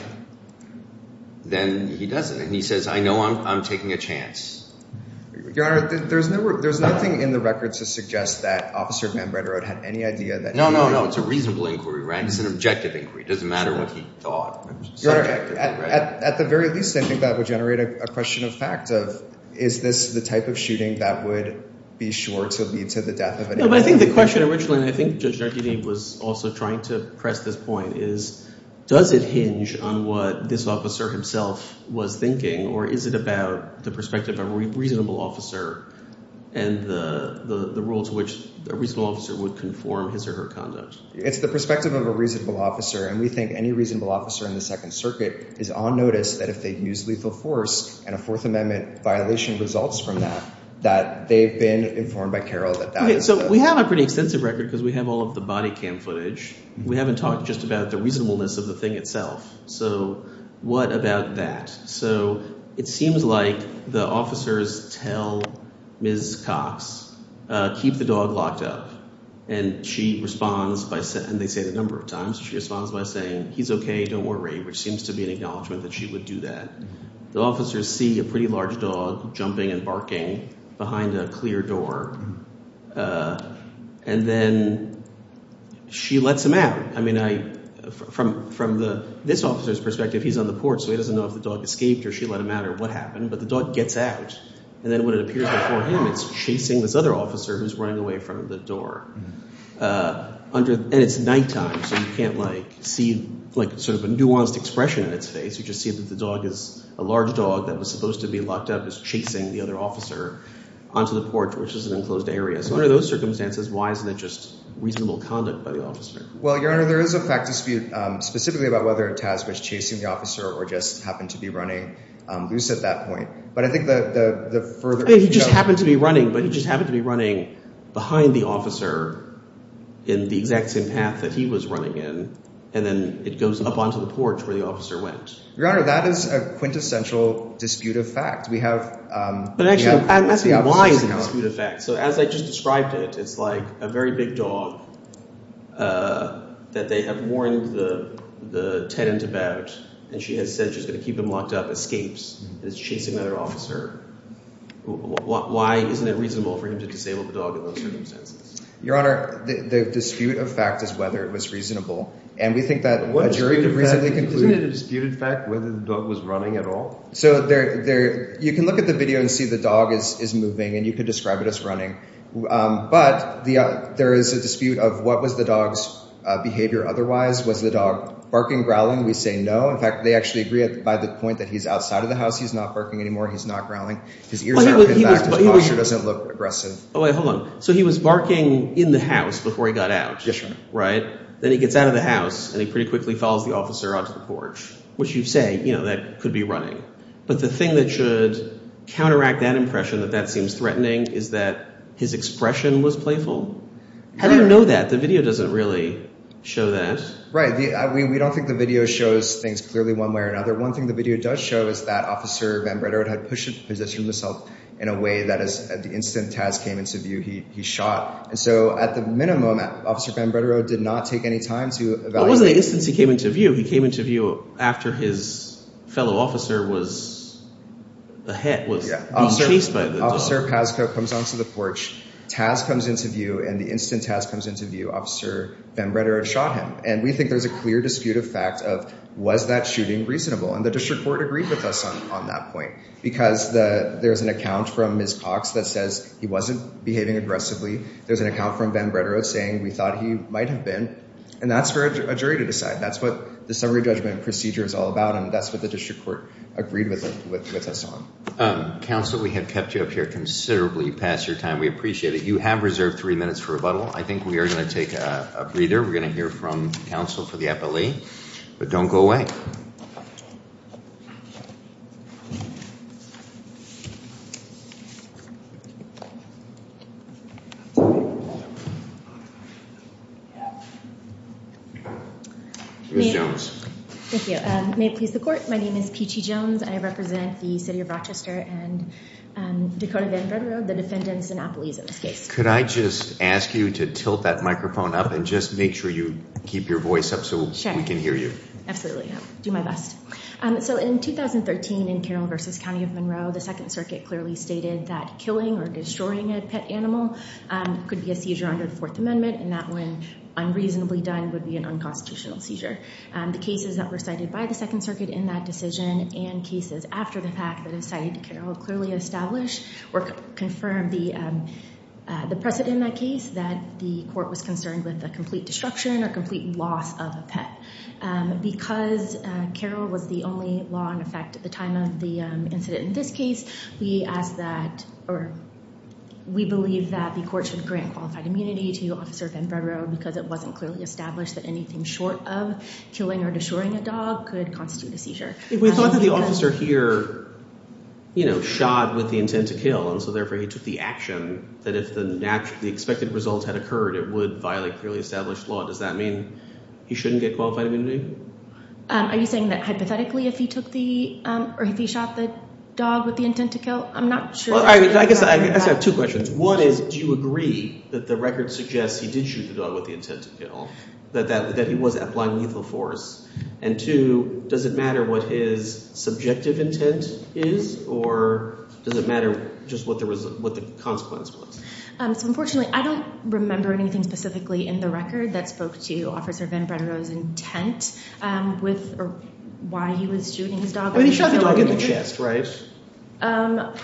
[SPEAKER 1] then he doesn't. And he says, I know I'm, I'm taking a chance.
[SPEAKER 2] Your Honor, th- there's no, there's nothing in the record to suggest that Officer Van Brederode had any idea that.
[SPEAKER 1] No,
[SPEAKER 2] he-
[SPEAKER 1] no, no. It's a reasonable inquiry, right? It's an objective inquiry. It doesn't matter what he thought.
[SPEAKER 2] Your Honor,
[SPEAKER 1] Subjectively,
[SPEAKER 2] at,
[SPEAKER 1] right?
[SPEAKER 2] at, at the very least, I think that would generate a, a question of fact of, is this the type of shooting that would be sure to lead to the death of an
[SPEAKER 3] No,
[SPEAKER 2] animal?
[SPEAKER 3] but I think the question originally, and I think Judge Nardini was also trying to press this point, is does it hinge on what this officer himself was thinking, or is it about the perspective of a re- reasonable officer and the, the, the rule to which a reasonable officer would conform his or her conduct?
[SPEAKER 2] It's the perspective of a reasonable officer, and we think any reasonable officer in the Second Circuit is on notice that if they use lethal force and a Fourth Amendment violation results from that, that they've been informed by Carol that that
[SPEAKER 3] Okay,
[SPEAKER 2] is
[SPEAKER 3] so
[SPEAKER 2] the-
[SPEAKER 3] we have a pretty extensive record because we have all of the body cam footage. We haven't talked just about the reasonableness of the thing itself. So what about that? So it seems like the officers tell Miz Cox, uh, keep the dog locked up. And she responds by saying, and they say it a number of times, she responds by saying, he's okay, don't worry, which seems to be an acknowledgement that she would do that. The officers see a pretty large dog jumping and barking behind a clear door. Uh, and then she lets him out. I mean, I from from the this officer's perspective, he's on the porch, so he doesn't know if the dog escaped or she let him out or what happened. But the dog gets out. And then when it appears before him, it's chasing this other officer who's running away from the door. Uh, under and it's nighttime, so you can't like see like sort of a nuanced expression in its face. You just see that the dog is a large dog that was supposed to be locked up is chasing the other officer onto the porch, which is an enclosed area. So under those circumstances, why isn't it just reasonable conduct by the officer?
[SPEAKER 2] Well, Your Honor, there is a fact dispute um, specifically about whether Taz was chasing the officer or just happened to be running um, loose at that point. But I think the the, the further...
[SPEAKER 3] I mean, he just
[SPEAKER 2] you know,
[SPEAKER 3] happened to be running, but he just happened to be running behind the officer in the exact same path that he was running in, and then it goes up onto the porch where the officer went.
[SPEAKER 2] Your Honor, that is a quintessential dispute of fact. We have... Um,
[SPEAKER 3] but actually,
[SPEAKER 2] have
[SPEAKER 3] I'm asking why is it a
[SPEAKER 2] account.
[SPEAKER 3] dispute of fact? So as I just described it, it's like a very big dog uh, that they have warned the the tenant about, and she has said she's going to keep him locked up, escapes, and is chasing another officer. Why isn't it reasonable for him to disable the dog in those circumstances?
[SPEAKER 2] Your Honor, the, the dispute of fact is whether it was reasonable. And we think that
[SPEAKER 4] What
[SPEAKER 2] a jury could reasonably
[SPEAKER 4] fact,
[SPEAKER 2] conclude...
[SPEAKER 4] Isn't it a disputed fact whether the dog was running at all?
[SPEAKER 2] So there, there, you can look at the video and see the dog is, is moving, and you could describe it as running. Um, but the, uh, there is a dispute of what was the dog's uh, behavior otherwise. Was the dog barking, growling? We say no. In fact, they actually agree at, by the point that he's outside of the house, he's not barking anymore, he's not growling. His ears
[SPEAKER 3] well,
[SPEAKER 2] aren't
[SPEAKER 3] was,
[SPEAKER 2] pinned back,
[SPEAKER 3] was,
[SPEAKER 2] his posture
[SPEAKER 3] was,
[SPEAKER 2] doesn't look aggressive.
[SPEAKER 3] Oh, wait, hold on. So he was barking in the house before he got out.
[SPEAKER 2] Yes, Your Honor.
[SPEAKER 3] Right? Then he gets out of the house, and he pretty quickly follows the officer onto the porch, which you say, you know, that could be running. But the thing that should counteract that impression that that seems threatening is that his expression was playful. How do you know that? The video doesn't really show that.
[SPEAKER 2] Right. The, uh, we, we don't think the video shows things clearly one way or another. One thing the video does show is that Officer Van Bredero had pushed, positioned himself in a way that is, at the instant Taz came into view, he, he shot. And so at the minimum, Officer Van Bredero did not take any time to evaluate.
[SPEAKER 3] Well, it wasn't the instant he came into view. He came into view after his fellow officer was ahead, was
[SPEAKER 2] yeah.
[SPEAKER 3] being
[SPEAKER 2] Officer,
[SPEAKER 3] chased by the
[SPEAKER 2] Officer
[SPEAKER 3] dog.
[SPEAKER 2] Pasco comes onto the porch. Taz comes into view, and the instant Taz comes into view, Officer Van Bredero shot him. And we think there's a clear dispute of fact of, was that shooting reasonable? And the district court agreed with us on, on that point, because the, there's an account from Miz Cox that says he wasn't behaving aggressively. There's an account from Van Bredero saying we thought he might have been. And that's for a, a jury to decide. That's what the summary judgment procedure is all about, and that's what the district court agreed with, it, with, with us on.
[SPEAKER 1] Um, counsel, we have kept you up here considerably past your time. We appreciate it. You have reserved three minutes for rebuttal. I think we are going to take a, a breather. We're going to hear from counsel for the appellee, but don't go away. Miz Jones.
[SPEAKER 5] Thank you. Um, may it please the court, my name is Peachy Jones. I represent the city of Rochester and um, Dakota Van Bredero, the defendants and appellees in this case.
[SPEAKER 1] Could I just ask you to tilt that microphone up and just make sure you keep your voice up so
[SPEAKER 5] Sure.
[SPEAKER 1] we can hear you?
[SPEAKER 5] Absolutely. I'll do my best. Um, so in two thousand thirteen in Carroll versus County of Monroe, the Second Circuit clearly stated that killing or destroying a pet animal um, could be a seizure under the Fourth Amendment, and that when unreasonably done would be an unconstitutional seizure. Um, the cases that were cited by the Second Circuit in that decision and cases after the fact that is cited to Carroll clearly establish or c- confirm the um, uh, the precedent in that case that the court was concerned with the complete destruction or complete loss of a pet. Um, because uh, Carroll was the only law in effect at the time of the um, incident in this case, we asked that, or we believe that the court should grant qualified immunity to Officer Van Bredero because it wasn't clearly established that anything short of killing or destroying a dog could constitute a seizure.
[SPEAKER 3] If we thought
[SPEAKER 5] Um,
[SPEAKER 3] that the
[SPEAKER 5] because-
[SPEAKER 3] officer here, you know, shot with the intent to kill, and so therefore he took the action that if the natu- the expected result had occurred, it would violate clearly established law. Does that mean he shouldn't get qualified immunity?
[SPEAKER 5] Um, are you saying that hypothetically if he took the, um, or if he shot the dog with the intent to kill? I'm not sure.
[SPEAKER 3] Well, I, I guess I, I guess I have two questions. One is, do you agree that the record suggests he did shoot the dog with the intent to kill, that that, that he was applying lethal force? And two, does it matter what his subjective intent is, or does it matter just what the res- what the consequence was?
[SPEAKER 5] Um, so unfortunately, I don't remember anything specifically in the record that spoke to Officer Van Bredero's intent um, with or why he was shooting his dog.
[SPEAKER 3] I mean, he shot the dog in the
[SPEAKER 5] Injury.
[SPEAKER 3] chest, right?
[SPEAKER 5] Um,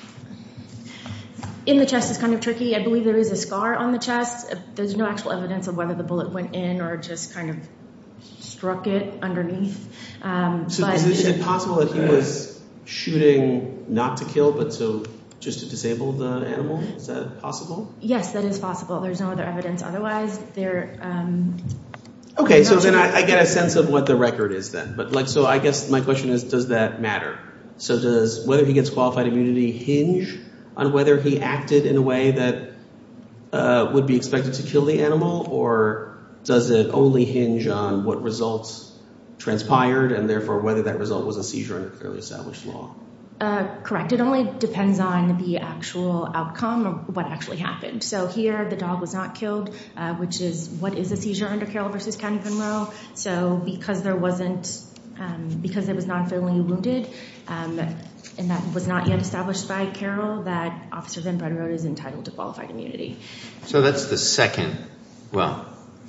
[SPEAKER 5] in the chest is kind of tricky. I believe there is a scar on the chest. There's no actual evidence of whether the bullet went in or just kind of struck it underneath. Um,
[SPEAKER 3] so
[SPEAKER 5] but
[SPEAKER 3] is it, is it possible that he was shooting not to kill, but so just to disable the animal? Is that possible?
[SPEAKER 5] Yes, that is possible. There's no other evidence otherwise. There. Um,
[SPEAKER 3] okay, so then I, I get a sense of what the record is then. But like, so I guess my question is, does that matter? So does whether he gets qualified immunity hinge on whether he acted in a way that uh, would be expected to kill the animal, or does it only hinge on what results transpired and therefore whether that result was a seizure under clearly established law?
[SPEAKER 5] Uh, correct. It only depends on the actual outcome of what actually happened. So here, the dog was not killed, uh, which is what is a seizure under Carroll versus County of Monroe. So because there wasn't, um, because it was non-fatally wounded, um, and that was not yet established by Carroll, that Officer Van Brederode is entitled to qualified immunity.
[SPEAKER 1] So that's the second. Well,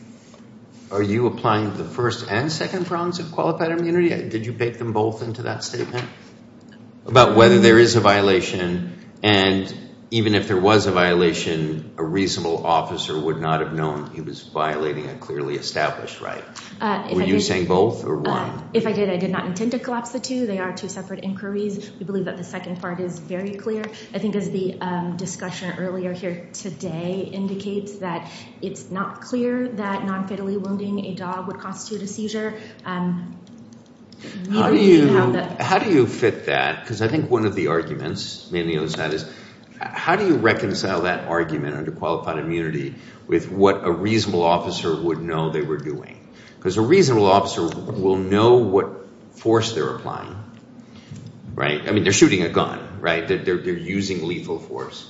[SPEAKER 1] are you applying the first and second prongs of qualified immunity? Did you bake them both into that statement? About whether there is a violation, and even if there was a violation, a reasonable officer would not have known he was violating a clearly established right.
[SPEAKER 5] Uh,
[SPEAKER 1] Were
[SPEAKER 5] I
[SPEAKER 1] you
[SPEAKER 5] did,
[SPEAKER 1] saying both or one?
[SPEAKER 5] Uh, if I did, I did not intend to collapse the two. They are two separate inquiries. We believe that the second part is very clear. I think as the um, discussion earlier here today indicates that it's not clear that non-fatally wounding a dog would constitute a seizure. Um,
[SPEAKER 1] How do you how do you fit that? Because I think one of the arguments, maybe the other side, is how do you reconcile that argument under qualified immunity with what a reasonable officer would know they were doing? Because a reasonable officer will know what force they're applying, right? I mean, they're shooting a gun, right? They're they're, they're using lethal force.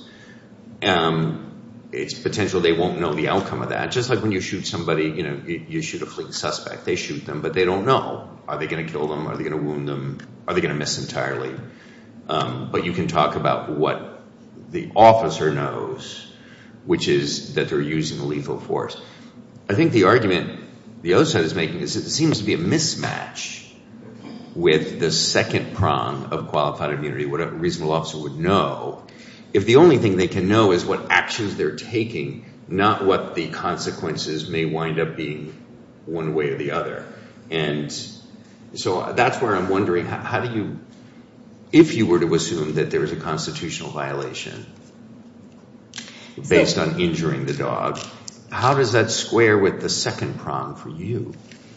[SPEAKER 1] Um, it's potential they won't know the outcome of that. Just like when you shoot somebody, you know, you, you shoot a fleeing suspect. They shoot them, but they don't know. Are they going to kill them? Are they going to wound them? Are they going to miss entirely? Um, but you can talk about what the officer knows, which is that they're using lethal force. I think the argument the other side is making is it seems to be a mismatch with the second prong of qualified immunity, what a reasonable officer would know, if the only thing they can know is what actions they're taking, not what the consequences may wind up being one way or the other. And so that's where I'm wondering, how, how do you, if you were to assume that there was a constitutional violation based on injuring the dog, how does that square with the second prong for you?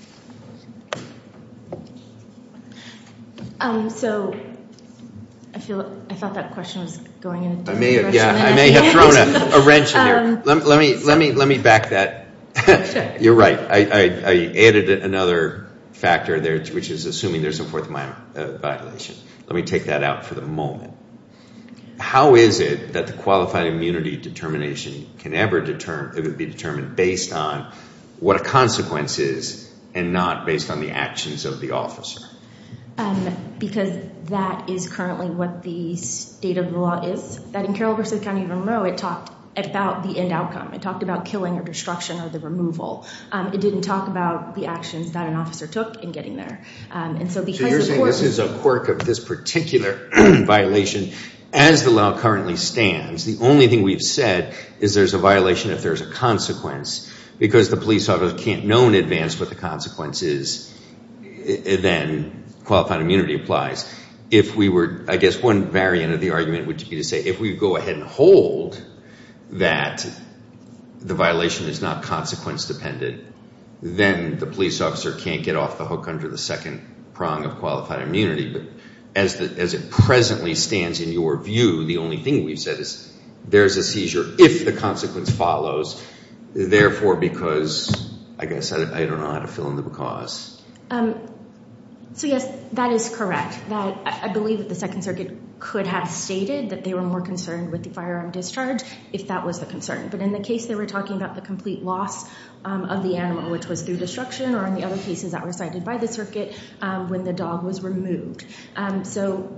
[SPEAKER 5] Um, so I feel I thought that question was going in a different
[SPEAKER 1] I may have,
[SPEAKER 5] direction.
[SPEAKER 1] yeah, I may have thrown a, a wrench in there.
[SPEAKER 5] Um,
[SPEAKER 1] let, let me let me let me back that.
[SPEAKER 5] Sure.
[SPEAKER 1] You're right. I, I, I added another factor there, which is assuming there's a Fourth Amendment uh, violation. Let me take that out for the moment. How is it that the qualified immunity determination can ever determine, it would be determined based on what a consequence is and not based on the actions of the officer?
[SPEAKER 5] Um, because that is currently what the state of the law is. That in Carroll versus County of Monroe, it talked about the end outcome. It talked about killing or destruction or the removal. Um, it didn't talk about the actions that an officer took in getting there. Um, and so because
[SPEAKER 1] so you're
[SPEAKER 5] the
[SPEAKER 1] saying
[SPEAKER 5] court
[SPEAKER 1] this is a quirk of this particular violation. As the law currently stands, the only thing we've said is there's a violation if there's a consequence, because the police officer can't know in advance what the consequence is, then qualified immunity applies. If we were, I guess one variant of the argument would be to say if we go ahead and hold that the violation is not consequence dependent, then the police officer can't get off the hook under the second prong of qualified immunity. But as the, as it presently stands in your view, the only thing we've said is there's a seizure if the consequence follows. Therefore, because I guess I, I don't know how to fill in the because.
[SPEAKER 5] Um, so yes, that is correct. That I, I believe that the Second Circuit could have stated that they were more concerned with the firearm discharge if that was the concern. But in the case they were talking about the complete loss um, of the animal, which was through destruction, or in the other cases that were cited by the circuit um, when the dog was removed. Um, so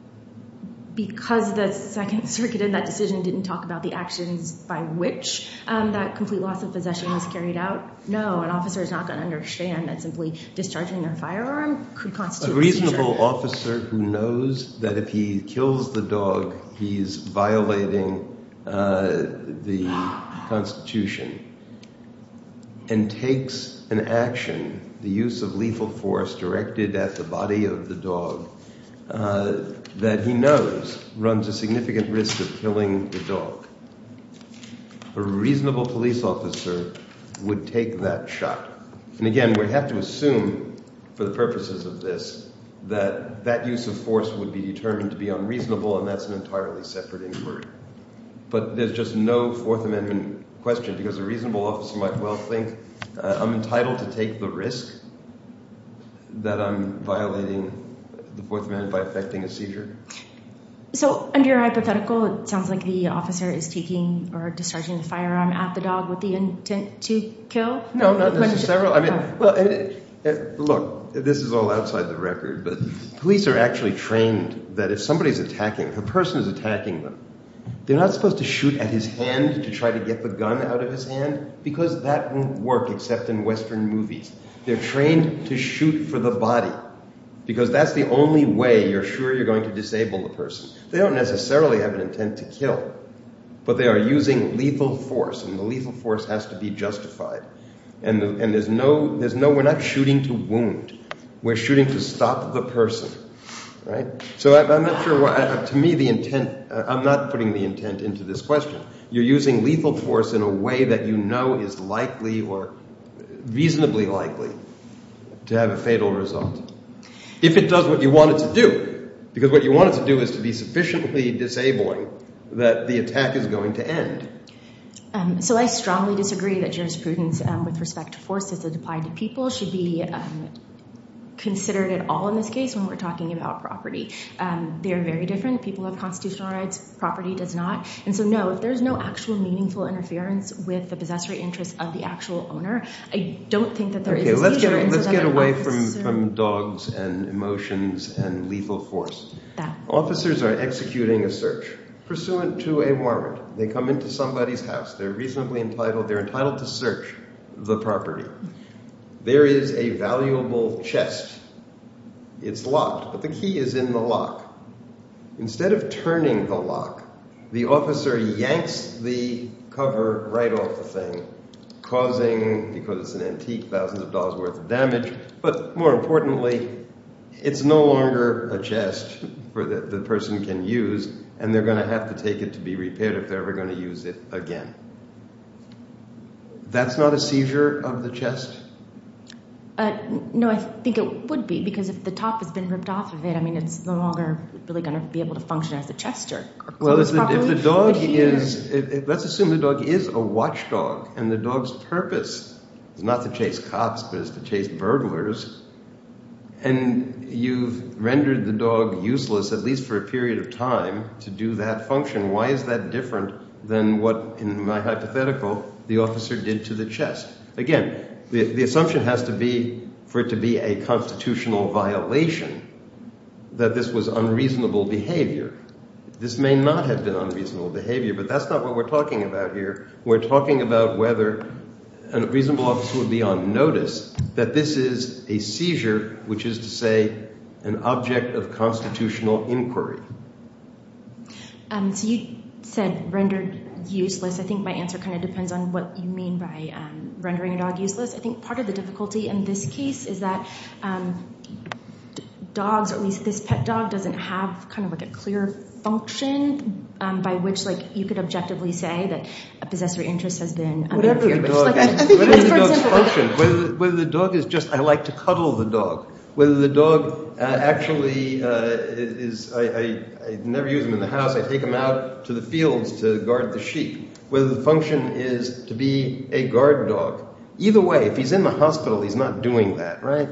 [SPEAKER 5] because the Second Circuit in that decision didn't talk about the actions by which um, that complete loss of possession was carried out, no, an officer is not going to understand that simply discharging their firearm could constitute
[SPEAKER 4] a reasonable
[SPEAKER 5] a seizure.
[SPEAKER 4] officer who knows that if he kills the dog, he's violating uh, the Constitution and takes an action the use of lethal force directed at the body of the dog uh, that he knows runs a significant risk of killing the dog. A reasonable police officer would take that shot. And again, we have to assume, for the purposes of this, that that use of force would be determined to be unreasonable, and that's an entirely separate inquiry. But there's just no Fourth Amendment question, because a reasonable officer might well think, uh, I'm entitled to take the risk that I'm violating the Fourth Amendment by effecting a seizure.
[SPEAKER 5] So under your hypothetical, it sounds like the officer is taking or discharging the firearm at the dog with the intent to kill?
[SPEAKER 4] No, not necessarily. I mean,
[SPEAKER 5] Oh.
[SPEAKER 4] well, it, it, look, this is all outside the record, but police are actually trained that if somebody's attacking, if a person is attacking them, they're not supposed to shoot at his hand to try to get the gun out of his hand, because that won't work except in Western movies. They're trained to shoot for the body, because that's the only way you're sure you're going to disable the person. They don't necessarily have an intent to kill, but they are using lethal force, and the lethal force has to be justified. And, the, and there's no, there's no, we're not shooting to wound. We're shooting to stop the person, right? So I, I'm not sure why, uh, to me the intent, uh, I'm not putting the intent into this question. You're using lethal force in a way that you know is likely or reasonably likely to have a fatal result. If it does what you want it to do, because what you want it to do is to be sufficiently disabling that the attack is going to end.
[SPEAKER 5] Um, so I strongly disagree that jurisprudence um, with respect to force as it applied to people should be um, considered at all in this case when we're talking about property. Um, they're very different. People have constitutional rights. Property does not. And so no, if there's no actual meaningful interference with the possessory interest of the actual owner, I don't think that there
[SPEAKER 4] okay,
[SPEAKER 5] is a
[SPEAKER 4] let's
[SPEAKER 5] seizure.
[SPEAKER 4] get, let's
[SPEAKER 5] so
[SPEAKER 4] get away
[SPEAKER 5] officer,
[SPEAKER 4] from, from dogs and emotions and lethal force.
[SPEAKER 5] That.
[SPEAKER 4] Officers are executing a search pursuant to a warrant. They come into somebody's house. They're reasonably entitled. They're entitled to search the property. There is a valuable chest. It's locked, but the key is in the lock. Instead of turning the lock, the officer yanks the cover right off the thing, causing, because it's an antique, thousands of dollars worth of damage. But more importantly, it's no longer a chest for that the person can use, and they're going to have to take it to be repaired if they're ever going to use it again. That's not a seizure of the chest?
[SPEAKER 5] Uh, no, I think it would be, because if the top has been ripped off of it, I mean, it's no longer really going to be able to function as a chest or, or
[SPEAKER 4] well, if the, if the dog
[SPEAKER 5] here,
[SPEAKER 4] is, if, if, let's assume the dog is a watchdog, and the dog's purpose is not to chase cops, but is to chase burglars, and you've rendered the dog useless, at least for a period of time, to do that function. Why is that different than what, in my hypothetical, the officer did to the chest? Again, the, the assumption has to be, for it to be a constitutional violation, that this was unreasonable behavior. This may not have been unreasonable behavior, but that's not what we're talking about here. We're talking about whether a reasonable officer would be on notice that this is a seizure, which is to say, an object of constitutional inquiry.
[SPEAKER 5] Um, so you said rendered useless. I think my answer kind of depends on what you mean by um, rendering a dog useless. I think part of the difficulty in this case is that um, d- dogs, or at least this pet dog, doesn't have kind of like a clear function um, by which, like, you could objectively say that a possessory interest has been um,
[SPEAKER 4] Whatever the
[SPEAKER 5] interfered with.
[SPEAKER 4] dog,
[SPEAKER 5] Like,
[SPEAKER 4] I, I think
[SPEAKER 5] like,
[SPEAKER 4] whatever the
[SPEAKER 5] for
[SPEAKER 4] dog's
[SPEAKER 5] example, like-
[SPEAKER 4] function, whether, whether the dog is just, I like to cuddle the dog, whether the dog uh, actually uh, is, I, I, I never use him in the house, I take him out to the fields to guard the sheep, whether the function is to be a guard dog. Either way, if he's in the hospital, he's not doing that, right?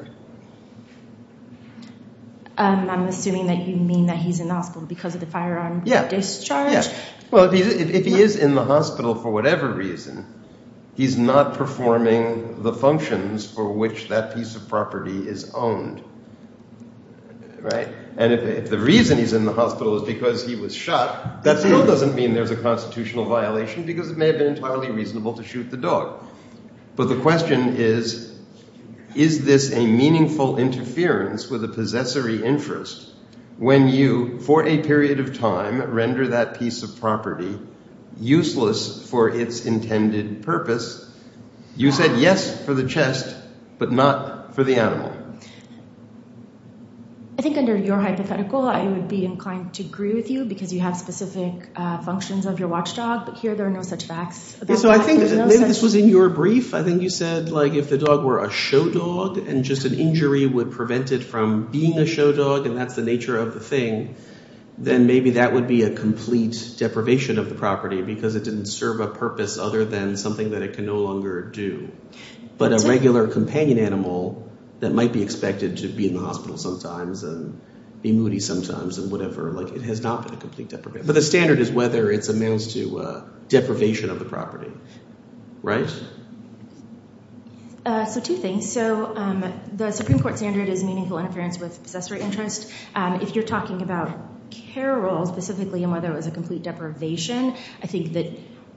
[SPEAKER 5] Um, I'm assuming that you mean that he's in the hospital because of the firearm
[SPEAKER 4] Yeah.
[SPEAKER 5] discharge.
[SPEAKER 4] Yeah. Well, if, he's, if, if he is in the hospital for whatever reason, he's not performing the functions for which that piece of property is owned, right? And if, if the reason he's in the hospital is because he was shot, that still doesn't mean there's a constitutional violation, because it may have been entirely reasonable to shoot the dog. But the question is, is this a meaningful interference with a possessory interest when you, for a period of time, render that piece of property useless for its intended purpose? You said yes for the chest, but not for for the animal?
[SPEAKER 5] I think under your hypothetical, I would be inclined to agree with you because you have specific uh, functions of your watchdog, but here there are no such facts about
[SPEAKER 3] Yeah, so
[SPEAKER 5] that.
[SPEAKER 3] I think
[SPEAKER 5] There's no
[SPEAKER 3] maybe
[SPEAKER 5] such-
[SPEAKER 3] this was in your brief. I think you said, like, if the dog were a show dog and just an injury would prevent it from being a show dog, and that's the nature of the thing, then maybe that would be a complete deprivation of the property because it didn't serve a purpose other than something that it can no longer do. But a
[SPEAKER 5] So-
[SPEAKER 3] regular companion animal that might be expected to be in the hospital sometimes and be moody sometimes and whatever, like, it has not been a complete deprivation. But the standard is whether it amounts to uh, deprivation of the property, right?
[SPEAKER 5] Uh, so two things. So um, the Supreme Court standard is meaningful interference with possessory interest. Um, if you're talking about Carroll specifically and whether it was a complete deprivation, I think that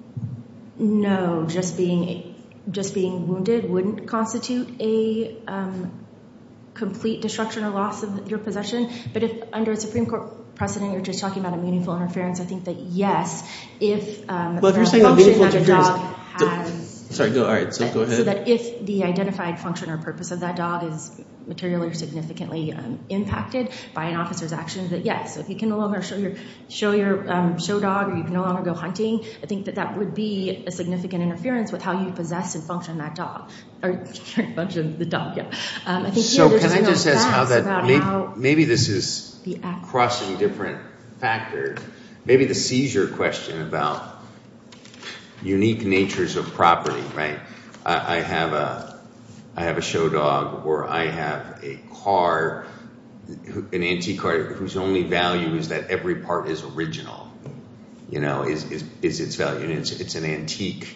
[SPEAKER 5] no, just being just being wounded wouldn't constitute a um, complete destruction or loss of your possession. But if under a Supreme Court precedent you're just talking about a meaningful interference, I think that yes, if um,
[SPEAKER 3] Well, if
[SPEAKER 5] the
[SPEAKER 3] you're saying a
[SPEAKER 5] function
[SPEAKER 3] meaningful
[SPEAKER 5] that a
[SPEAKER 3] interference-
[SPEAKER 5] dog
[SPEAKER 3] d-
[SPEAKER 5] has.
[SPEAKER 3] Sorry, go. All right, so go ahead.
[SPEAKER 5] So that if the identified function or purpose of that dog is materially or significantly um, impacted by an officer's actions, that yes, so if you can no longer show your show your um, show dog or you can no longer go hunting, I think that that would be a significant interference with how you possess and function that dog or function the dog. Yeah, um, I think
[SPEAKER 1] So
[SPEAKER 5] here
[SPEAKER 1] can
[SPEAKER 5] there's
[SPEAKER 1] I
[SPEAKER 5] no
[SPEAKER 1] just ask how
[SPEAKER 5] facts
[SPEAKER 1] that,
[SPEAKER 5] about
[SPEAKER 1] maybe,
[SPEAKER 5] how
[SPEAKER 1] maybe this is
[SPEAKER 5] the act.
[SPEAKER 1] crossing different factors. Maybe the seizure question about unique natures of property, right? I, I have a, I have a show dog, or I have a car, an antique car whose only value is that every part is original. You know, is is, is its value, and it's it's an antique.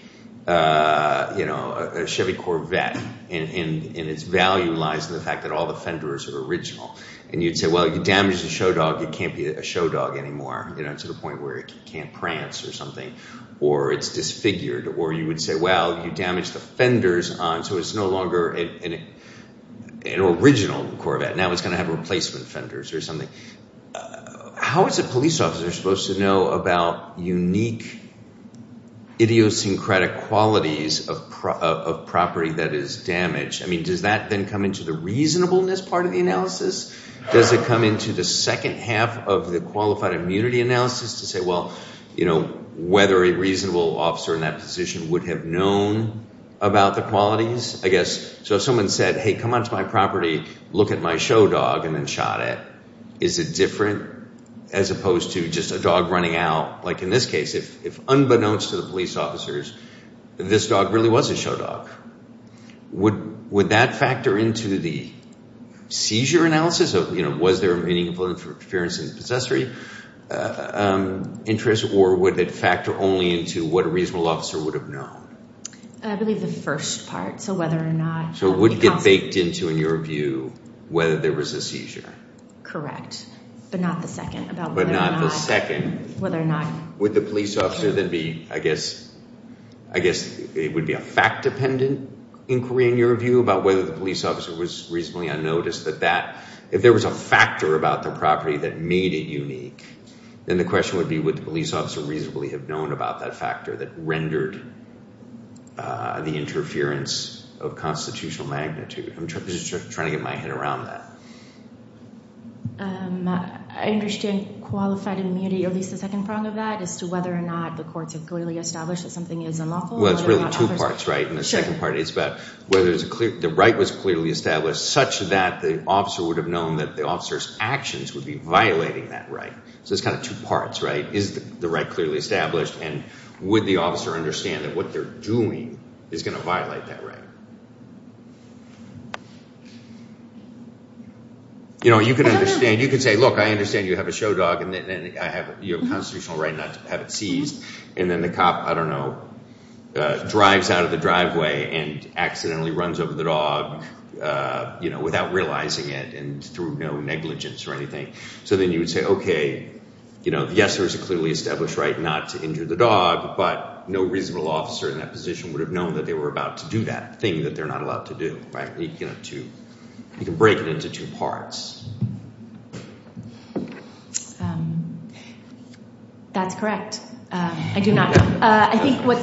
[SPEAKER 1] Uh, you know, a, a Chevy Corvette, and, and, and its value lies in the fact that all the fenders are original. And you'd say, well, you damage the show dog, it can't be a show dog anymore, you know, to the point where it can't prance or something, or it's disfigured. Or you would say, well, you damage the fenders on, so it's no longer an, an, an original Corvette. Now it's going to have replacement fenders or something. Uh, how is a police officer supposed to know about unique idiosyncratic qualities of pro- of property that is damaged? I mean, does that then come into the reasonableness part of the analysis? Does it come into the second half of the qualified immunity analysis to say, well, you know, whether a reasonable officer in that position would have known about the qualities? I guess, so if someone said, hey, come onto my property, look at my show dog, and then shot it, is it different as opposed to just a dog running out? Like in this case, if, if unbeknownst to the police officers, this dog really was a show dog, would would that factor into the seizure analysis of, you know, was there a meaningful interference in possessory uh, um, interest, or would it factor only into what a reasonable officer would have known?
[SPEAKER 5] I believe the first part, so whether or not.
[SPEAKER 1] So it
[SPEAKER 5] um,
[SPEAKER 1] would
[SPEAKER 5] it
[SPEAKER 1] get
[SPEAKER 5] const-
[SPEAKER 1] baked into, in your view, whether there was a seizure.
[SPEAKER 5] Correct, but not the second about
[SPEAKER 1] But
[SPEAKER 5] whether
[SPEAKER 1] not
[SPEAKER 5] or
[SPEAKER 1] the
[SPEAKER 5] not
[SPEAKER 1] second.
[SPEAKER 5] whether or not.
[SPEAKER 1] Would the police officer then be, I guess, I guess it would be a fact-dependent inquiry in your view about whether the police officer was reasonably unnoticed, that that, if there was a factor about the property that made it unique, then the question would be, would the police officer reasonably have known about that factor that rendered uh, the interference of constitutional magnitude? I'm tr- just trying to get my head around that.
[SPEAKER 5] Um, I understand qualified immunity, or at least the second prong of that, as to whether or not the courts have clearly established that something is unlawful.
[SPEAKER 1] Well, it's
[SPEAKER 5] whether or
[SPEAKER 1] really
[SPEAKER 5] not
[SPEAKER 1] two
[SPEAKER 5] others-
[SPEAKER 1] parts, right? And the
[SPEAKER 5] Sure.
[SPEAKER 1] second part is about whether there's a clear, the right was clearly established such that the officer would have known that the officer's actions would be violating that right. So it's kind of two parts, right? Is the, the right clearly established, and would the officer understand that what they're doing is going to violate that right? You know, you could understand, you could say, look, I understand you have a show dog, and then and I have, you have a constitutional right not to have it seized, and then the cop, I don't know, uh, drives out of the driveway and accidentally runs over the dog, uh, you know, without realizing it and through no negligence or anything. So then you would say, okay, you know, yes, there's a clearly established right not to injure the dog, but no reasonable officer in that position would have known that they were about to do that thing that they're not allowed to do, right? You know, to, you can break it into two parts.
[SPEAKER 5] Um, that's correct. Um, I do not know. Uh, I think what's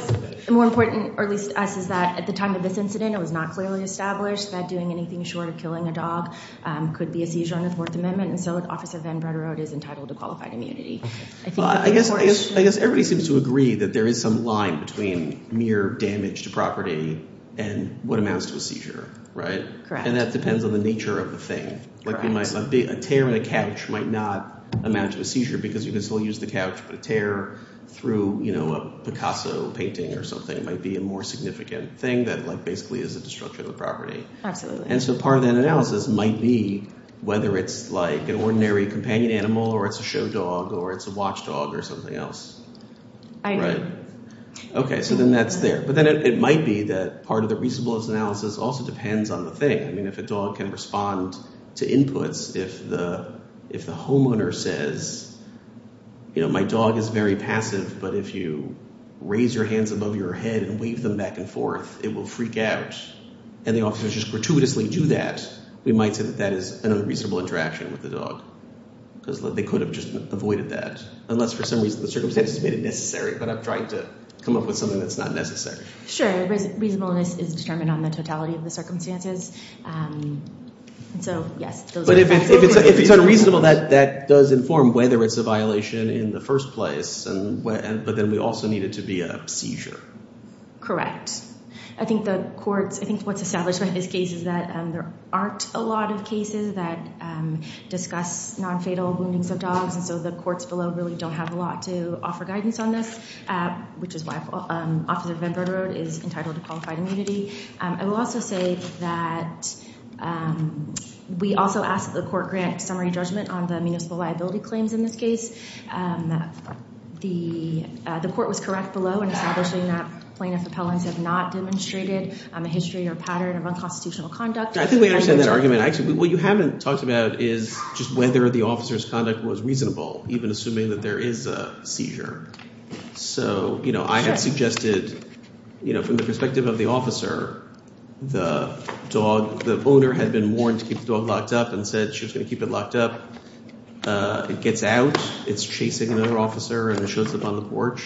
[SPEAKER 5] more important, or at least to us, is that at the time of this incident, it was not clearly established that doing anything short of killing a dog um, could be a seizure under the Fourth Amendment, and so Officer Van Brederode is entitled to qualified immunity. I, think
[SPEAKER 3] well, I, guess, I, guess, I guess everybody seems to agree that there is some line between mere damage to property and what amounts to a seizure, right?
[SPEAKER 5] Correct.
[SPEAKER 3] And that depends on the nature of the thing. Like you might, a, big, a tear in a couch might not amount to a seizure because you can still use the couch, but a tear through, you know, a Picasso painting or something might be a more significant thing that, like, basically is a destruction of the property.
[SPEAKER 5] Absolutely.
[SPEAKER 3] And so part of that analysis might be whether it's like an ordinary companion animal or it's a show dog or it's a watchdog or something else.
[SPEAKER 5] I agree.
[SPEAKER 3] Right. Okay, so then that's there. But then it, it might be that part of the reasonableness analysis also depends on the thing. I mean, if a dog can respond to inputs, if the if the homeowner says, you know, my dog is very passive, but if you raise your hands above your head and wave them back and forth, it will freak out, and the officers just gratuitously do that, we might say that that is an unreasonable interaction with the dog because they could have just avoided that, unless for some reason the circumstances made it necessary. But I'm trying to come up with something that's not necessary.
[SPEAKER 5] Sure. Reasonableness is determined on the totality of the circumstances. Um, and so, yes. Those
[SPEAKER 3] but
[SPEAKER 5] are
[SPEAKER 3] if it's, if, it's, if it's unreasonable, that, that does inform whether it's a violation in the first place. And, and But then we also need it to be a seizure.
[SPEAKER 5] Correct. I think the courts, I think what's established by this case is that um, there aren't a lot of cases that um, discuss non-fatal woundings of dogs, and so the courts below really don't have a lot to offer guidance on this, uh, which is why um, Officer Van Brederode is entitled to qualified immunity. Um, I will also say that um, we also asked that the court grant summary judgment on the municipal liability claims in this case. Um, the, uh, the court was correct below in establishing that plaintiff appellants have not demonstrated um, a history or pattern of unconstitutional conduct.
[SPEAKER 3] I think we understand that argument. Actually, what you haven't talked about is just whether the officer's conduct was reasonable, even assuming that there is a seizure. So, you know, I had suggested, you know, from the perspective of the officer, the dog, the owner had been warned to keep the dog locked up and said she was going to keep it locked up. Uh, it gets out, it's chasing another officer, and it shows up on the porch.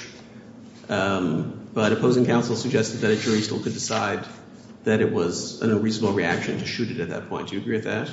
[SPEAKER 3] Um, but opposing counsel suggested that a jury still could decide that it was an unreasonable reaction to shoot it at that point. Do you agree with that?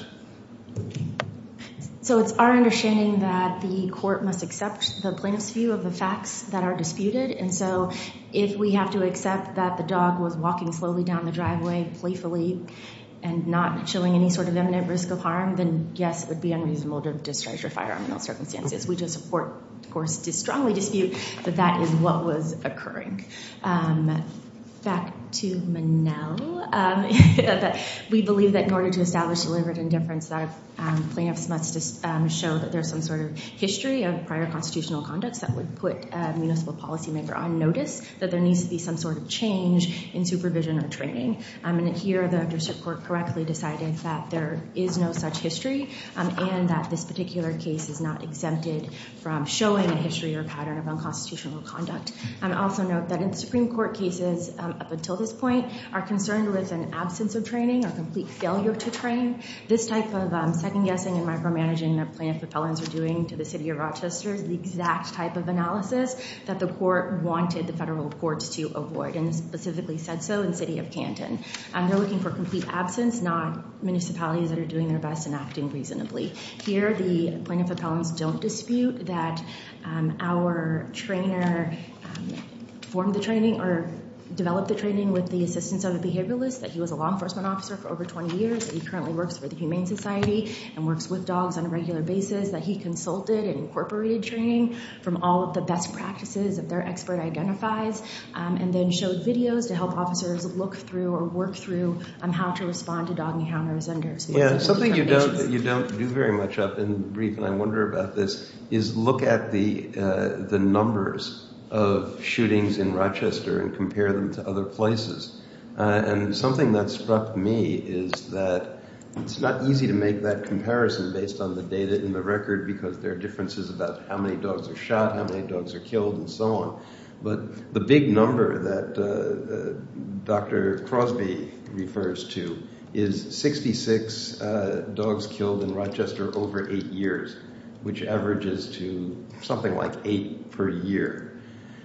[SPEAKER 5] So it's our understanding that the court must accept the plaintiff's view of the facts that are disputed. And so if we have to accept that the dog was walking slowly down the driveway playfully and not showing any sort of imminent risk of harm, then yes, it would be unreasonable to discharge your firearm in those circumstances. We just support, of course, strongly dispute that that is what was occurring. Um, back to Manel, um, that we believe that in order to establish deliberate indifference, that um, plaintiffs must just, um, show that there's some sort of history of prior constitutional conducts that would put a municipal policymaker on notice that there needs to be some sort of change in supervision or training. Um, and here the district court correctly decided that there is no such history um, and that this particular case is not exempted from showing a history or pattern of unconstitutional conduct. Um, I also note that in the Supreme Court cases um, up until this point are concerned with an absence of training or complete failure to train. This type of um, second-guessing and micromanaging that plaintiff appellants are doing to the city of Rochester is the exact type of analysis that the court wanted the federal courts to avoid, and specifically said so in the city of Canton. Um, they're looking for complete absence, not municipalities that are doing their best and acting reasonably. Here, the plaintiff appellants don't dispute that um, our trainer um, formed the training or developed the training with the assistance of a behavioralist, that he was a law enforcement officer for over twenty years, that he currently works for the Humane Society and works with dogs on a regular basis, that he consulted and incorporated training from all of the best practices that their expert identifies, um, and then showed videos to help officers look through or work through um, how to respond to dog encounters under
[SPEAKER 4] Yeah, something you don't you don't do very much of in the brief, and I wonder about this, is look at the uh, the numbers of shootings in Rochester and compare them to other places. Uh, and something that struck me is that it's not easy to make that comparison based on the data in the record because there are differences about how many dogs are shot, how many dogs are killed, and so on. But the big number that uh, uh, Doctor Crosby refers to is sixty-six uh, dogs killed in Rochester over eight years, which averages to something like eight per year.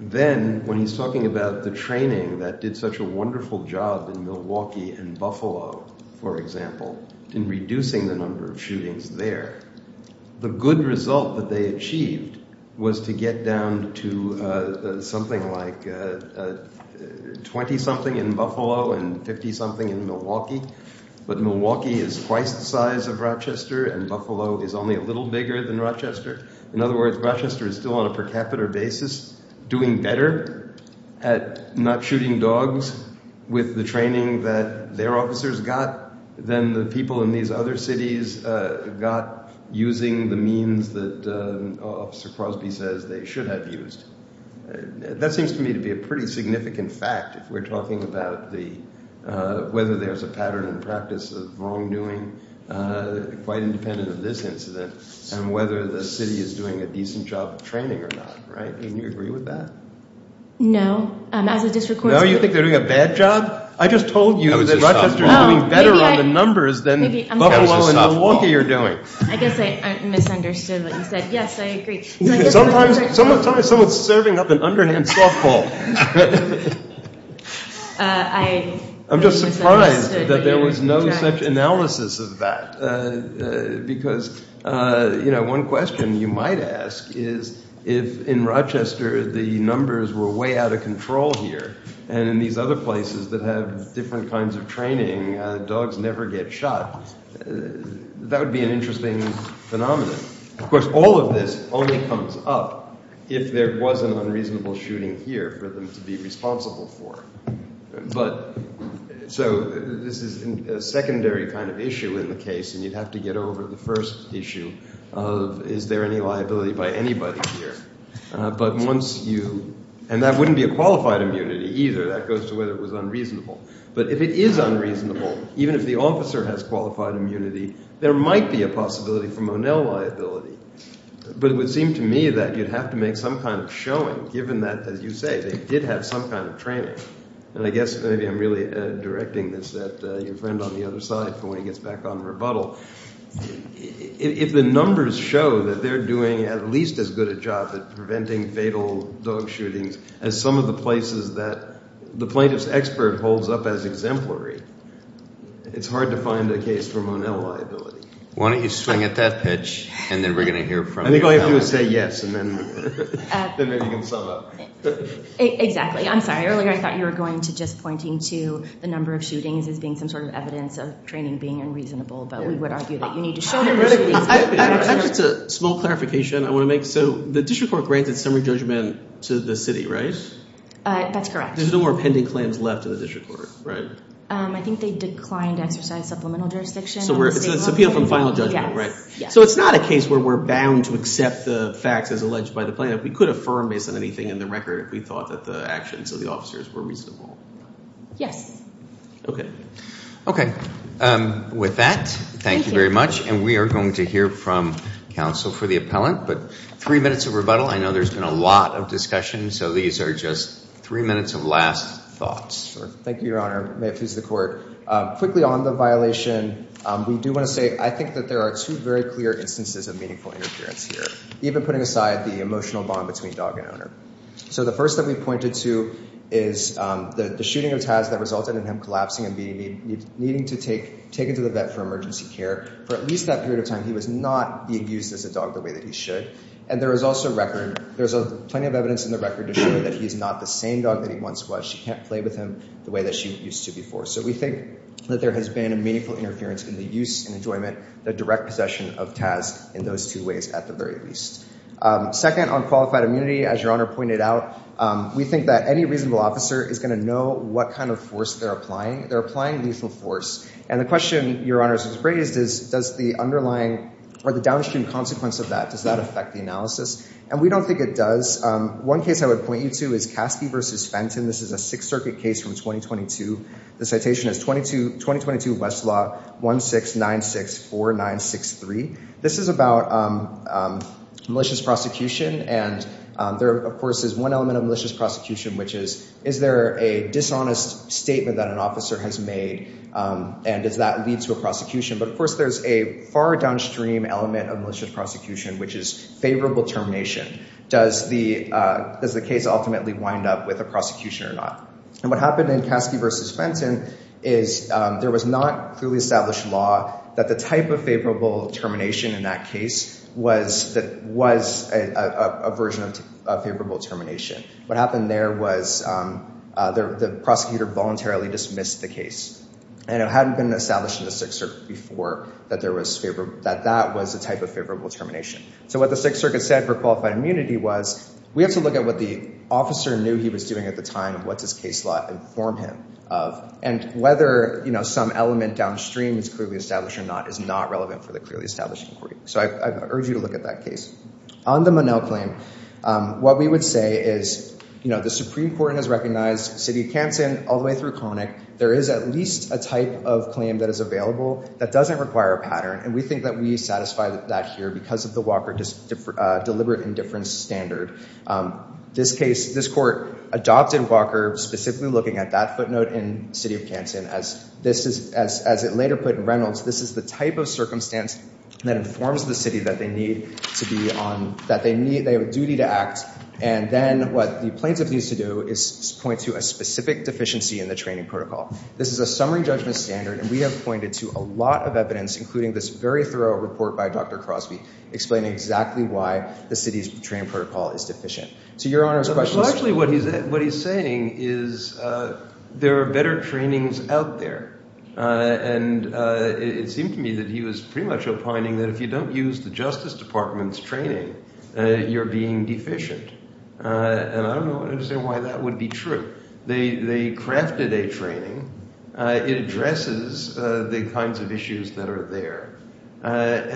[SPEAKER 4] then when he's talking about the training that did such a wonderful job in Milwaukee and Buffalo, for example, in reducing the number of shootings there, the good result that they achieved was to get down to uh, uh, something like twenty-something uh, uh, in Buffalo and fifty-something in Milwaukee. But Milwaukee is twice the size of Rochester, and Buffalo is only a little bigger than Rochester. In other words, Rochester is still on a per capita basis doing better at not shooting dogs with the training that their officers got than the people in these other cities uh, got using the means that um, Officer Crosby says they should have used. Uh, that seems to me to be a pretty significant fact if we're talking about the uh, whether there's a pattern and practice of wrongdoing, uh, quite independent of this incident, and whether the city is doing a decent job of training or not, right? Can you agree with that?
[SPEAKER 5] No. Um, as a district court...
[SPEAKER 4] No, you think they're doing a bad job? I just told you
[SPEAKER 1] That
[SPEAKER 4] that
[SPEAKER 1] was a
[SPEAKER 4] Rochester is
[SPEAKER 1] softball.
[SPEAKER 4] doing better
[SPEAKER 5] Maybe
[SPEAKER 4] on
[SPEAKER 5] I-
[SPEAKER 4] the numbers than
[SPEAKER 5] maybe- I'm
[SPEAKER 4] Buffalo
[SPEAKER 1] sorry.
[SPEAKER 4] and
[SPEAKER 1] That was a
[SPEAKER 4] Milwaukee
[SPEAKER 1] softball.
[SPEAKER 4] are doing.
[SPEAKER 5] I guess I, I misunderstood what you said. Yes, I agree. So I guess
[SPEAKER 4] Sometimes,
[SPEAKER 5] what-
[SPEAKER 4] sometimes someone's serving up an underhand softball.
[SPEAKER 5] Uh, I
[SPEAKER 4] I'm just
[SPEAKER 5] really
[SPEAKER 4] surprised
[SPEAKER 5] misunderstood
[SPEAKER 4] that
[SPEAKER 5] what
[SPEAKER 4] there
[SPEAKER 5] you
[SPEAKER 4] was
[SPEAKER 5] were
[SPEAKER 4] no
[SPEAKER 5] trying
[SPEAKER 4] such
[SPEAKER 5] to
[SPEAKER 4] analysis of that, uh, uh, because, uh, you know, one question you might ask is if in Rochester the numbers were way out of control here, and in these other places that have different kinds of training, uh, dogs never get shot. Uh, that would be an interesting phenomenon. Of course, all of this only comes up if there was an unreasonable shooting here for them to be responsible for. But so this is a secondary kind of issue in the case, and you'd have to get over the first issue of is there any liability by anybody here? Uh, but once you, and that wouldn't be a qualified immunity either. That goes to whether it was unreasonable. But if it is unreasonable, even if the officer has qualified immunity, there might be a possibility for Monell liability. But it would seem to me that you'd have to make some kind of showing, given that, as you say, they did have some kind of training. And I guess maybe I'm really uh, directing this at uh, your friend on the other side for when he gets back on rebuttal. If, if the numbers show that they're doing at least as good a job at preventing fatal dog shootings as some of the places that the plaintiff's expert holds up as exemplary, it's hard to find a case for Monell liability.
[SPEAKER 1] Why don't you swing at that pitch, and then we're going to hear from
[SPEAKER 4] I think
[SPEAKER 1] the
[SPEAKER 4] all you have to do is
[SPEAKER 1] appellant.
[SPEAKER 4] say yes, and then, then maybe you can sum up.
[SPEAKER 5] E- Exactly. I'm sorry. Earlier I thought you were going to just pointing to the number of shootings as being some sort of evidence of training being unreasonable, but we would argue that you need to show that the shootings...
[SPEAKER 3] I, I, I,
[SPEAKER 5] actually-
[SPEAKER 3] just a small clarification I want to make. So the district court granted summary judgment to the city, right?
[SPEAKER 5] Uh, that's correct.
[SPEAKER 3] There's no more pending claims left in the district court, right?
[SPEAKER 5] Um, I think they declined to exercise supplemental jurisdiction.
[SPEAKER 3] So
[SPEAKER 5] on
[SPEAKER 3] we're,
[SPEAKER 5] the
[SPEAKER 3] it's,
[SPEAKER 5] state
[SPEAKER 3] it's
[SPEAKER 5] law
[SPEAKER 3] appeal from
[SPEAKER 5] claim.
[SPEAKER 3] final judgment,
[SPEAKER 5] Yes.
[SPEAKER 3] right?
[SPEAKER 5] Yes.
[SPEAKER 3] So it's not a case where we're bound to accept the facts as alleged by the plaintiff. We could affirm based on anything in the record if we thought that the actions of the officers were reasonable.
[SPEAKER 5] Yes.
[SPEAKER 3] Okay.
[SPEAKER 1] Okay. Um, with that, thank,
[SPEAKER 5] Thank
[SPEAKER 1] you
[SPEAKER 5] you.
[SPEAKER 1] very much. And we are going to hear from counsel for the appellant, but three minutes of rebuttal. I know there's been a lot of discussion, so these are just three minutes of last thoughts.
[SPEAKER 2] Sure. Thank you, Your Honor. May it please the Court. Um, quickly on the violation, um, we do want to say I think that there are two very clear instances of meaningful interference here, even putting aside the emotional bond between dog and owner. So the first that we pointed to is um, the, the shooting of Taz that resulted in him collapsing and being need, needing to take taken to the vet for emergency care. For at least that period of time, he was not being used as a dog the way that he should. And there is also record, there's a, plenty of evidence in the record to show that he's not the same dog that he once was. She can't play with him the way that she used to before. So we think that there has been a meaningful interference in the use and enjoyment, the direct possession of Taz in those two ways at the very least. Um, second, on qualified immunity, as Your Honor pointed out, um, we think that any reasonable officer is going to know what kind of force they're applying. They're applying lethal force. And the question, Your Honors, was raised is, does the underlying or the downstream consequence of that, does that affect the analysis? And we don't think it does. Um, one case I would point you to is Caskey versus Fenton. This is a Sixth Circuit case from twenty twenty-two. The citation is twenty twenty-two Westlaw one six nine six four nine six three. This is about um, um, malicious prosecution, and um, there, of course, is one element of malicious prosecution, which is, is there a dishonest statement that an officer has made, um, and does that lead to a prosecution? But, of course, there's a far downstream element of malicious prosecution, which is favorable termination. does the uh, does the case ultimately wind up with a prosecution or not? And what happened in Caskey versus Fenton is um, there was not clearly established law that the type of favorable termination in that case was that was a, a, a version of t- a favorable termination. What happened there was um, uh, the, the prosecutor voluntarily dismissed the case. And it hadn't been established in the Sixth Circuit before that there was favor- that that was a type of favorable termination. So what the Sixth Circuit said for qualified immunity was, we have to look at what the officer knew he was doing at the time and what does case law inform him of. And whether, you know, some element downstream is clearly established or not is not relevant for the clearly established inquiry. So I, I urge you to look at that case. On the Monell claim, um, what we would say is, you know, the Supreme Court has recognized City of Canton all the way through Connick. There is at least a type of claim that is available that doesn't require a pattern, and we think that we satisfy that here because of the Walker dis- differ, uh, deliberate indifference standard. Um, this case, this court adopted Walker specifically looking at that footnote in City of Canton as this is, as, as it later put in Reynolds, this is the type of circumstance that informs the city that they need to be on, that they need, they have a duty to act. And then what the plaintiff needs to do is point to a specific deficiency in the training protocol. This is a summary judgment standard, and we have pointed to a lot of evidence, including this very thorough report by Doctor Crosby, explaining exactly why the city's training protocol is deficient. To Your Honor's question.
[SPEAKER 4] Well, actually, what he's what he's saying is uh, there are better trainings out there. Uh, and uh, it, it seemed to me that he was pretty much opining that if you don't use the Justice Department's training, uh, you're being deficient. Uh, and I don't know, I understand why that would be true. They they crafted a training. Uh, it addresses uh, the kinds of issues that are there. Uh,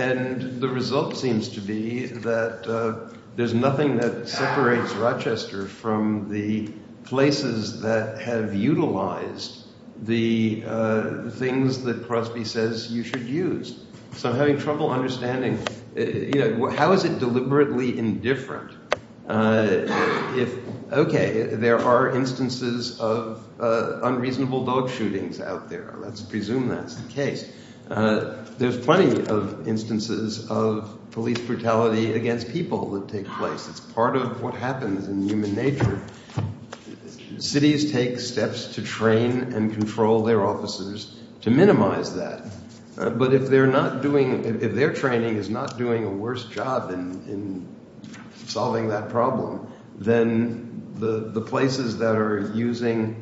[SPEAKER 4] and the result seems to be that uh, there's nothing that separates Rochester from the places that have utilized the uh, things that Crosby says you should use. So I'm having trouble understanding, uh, you know, how is it deliberately indifferent? Uh, if, okay, there are instances of uh, unreasonable dog shootings out there. Let's presume that's the case. Uh, there's plenty of instances of police brutality against people that take place. It's part of what happens in human nature. Cities take steps to train and control their officers to minimize that. Uh, but if they're not doing, if, if their training is not doing a worse job in, in solving that problem, then the the places that are using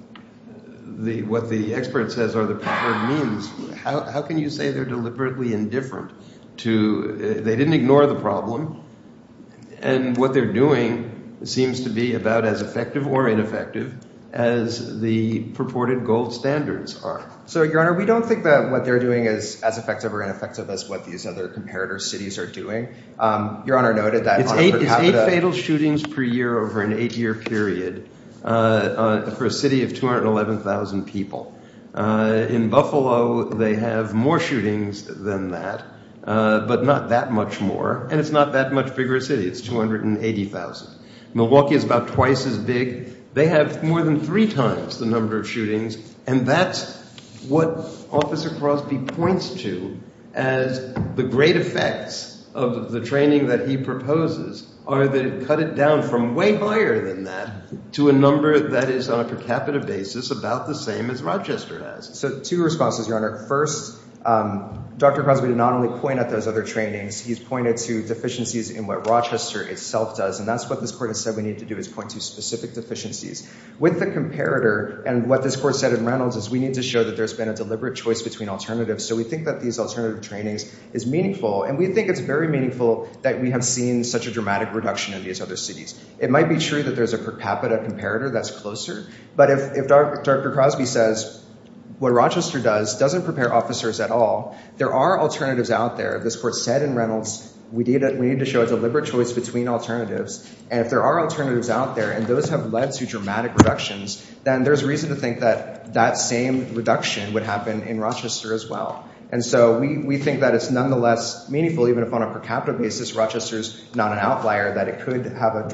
[SPEAKER 4] the what the expert says are the preferred means, how how can you say they're deliberately indifferent to? Uh, they didn't ignore the problem, and what they're doing seems to be about as effective or ineffective as the purported gold standards are.
[SPEAKER 2] So, Your Honor, we don't think that what they're doing is as effective or ineffective as what these other comparator cities are doing. Um, Your Honor noted that
[SPEAKER 4] it's
[SPEAKER 2] on
[SPEAKER 4] eight,
[SPEAKER 2] a per
[SPEAKER 4] it's
[SPEAKER 2] capita,
[SPEAKER 4] eight fatal shootings per year over an eight-year period uh, uh, for a city of two hundred eleven thousand people. Uh, in Buffalo, they have more shootings than that, uh, but not that much more, and it's not that much bigger a city. It's two hundred eighty thousand. Milwaukee is about twice as big. They have more than three times the number of shootings, and that's what Officer Crosby points to as the great effects of the training that he proposes are that it cut it down from way higher than that to a number that is on a per capita basis about the same as Rochester has.
[SPEAKER 2] So two responses, Your Honor. First, um, Doctor Crosby did not only point at those other trainings, he's pointed to deficiencies in what Rochester itself does, and that's what this court has said we need to do, is point to specific deficiencies. With the comparator, and what this court said in Reynolds is we need to show that there's been a deliberate choice between alternatives, so we think that these alternative trainings is meaningful, and we think it's very meaningful that we have seen such a dramatic reduction in these other cities. It might be true that there's a per capita comparator that's closer, but if, if Doctor Crosby says what Rochester does doesn't prepare officers at all, there are alternatives out there. This court said in Reynolds we need, a, we need to show a deliberate choice between alternatives. And if there are alternatives out there and those have led to dramatic reductions, then there's reason to think that that same reduction would happen in Rochester as well. And so we, we think that it's nonetheless meaningful, even if on a per capita basis Rochester's not an outlier, that it could have a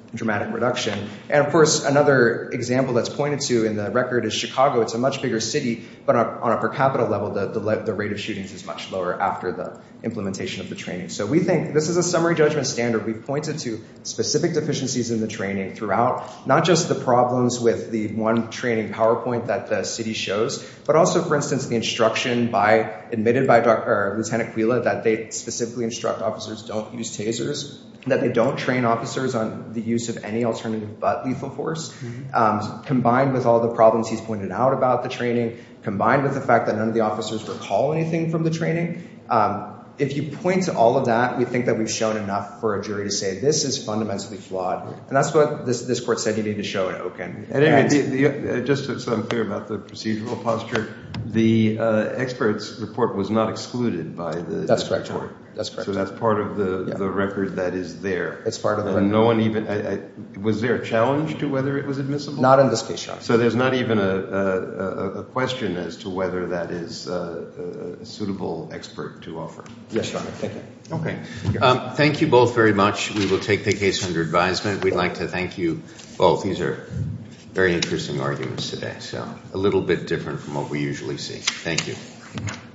[SPEAKER 2] dramatic reduction. And of course, another example that's pointed to in the record is Chicago. It's a much bigger city, but on a, on a per capita level, the, the, the rate of shootings is much lower after the implementation of the training. So we think this is a summary judgment standard. We've pointed to specific deficiencies in the training throughout, not just the problems with the one training PowerPoint that the city shows, but also, for instance, the instruction by admitted by Doctor or Lieutenant Quila that they specifically instruct officers don't use tasers, that they don't train officers on the use of any alternative but lethal force, mm-hmm. um, combined with all the problems he's pointed out about the training, combined with the fact that none of the officers recall anything from the training. Um, if you point to all of that, we think that we've shown enough for a jury to say this is fundamentally flawed. And that's what this, this court said you need to show in Oken.
[SPEAKER 4] At any rate, the, the, uh, just so I'm clear about the procedural posture, the uh, expert's report was not excluded by the
[SPEAKER 2] That's correct,
[SPEAKER 4] court.
[SPEAKER 2] That's correct.
[SPEAKER 4] So that's part of the,
[SPEAKER 2] yeah.
[SPEAKER 4] the record that is there.
[SPEAKER 2] It's part of the
[SPEAKER 4] and
[SPEAKER 2] record.
[SPEAKER 4] No one even, I, I, was there a challenge to whether it was admissible?
[SPEAKER 2] Not in this case, Your Honor.
[SPEAKER 4] So there's not even a, a, a question as to whether that is a, a suitable expert to offer?
[SPEAKER 2] Yes, Your Honor. Thank you.
[SPEAKER 1] Okay. Um, thank you both very much. We will take the case under advisement. We'd like to thank you both. These are very interesting arguments today, so a little bit different from what we usually see. Thank you.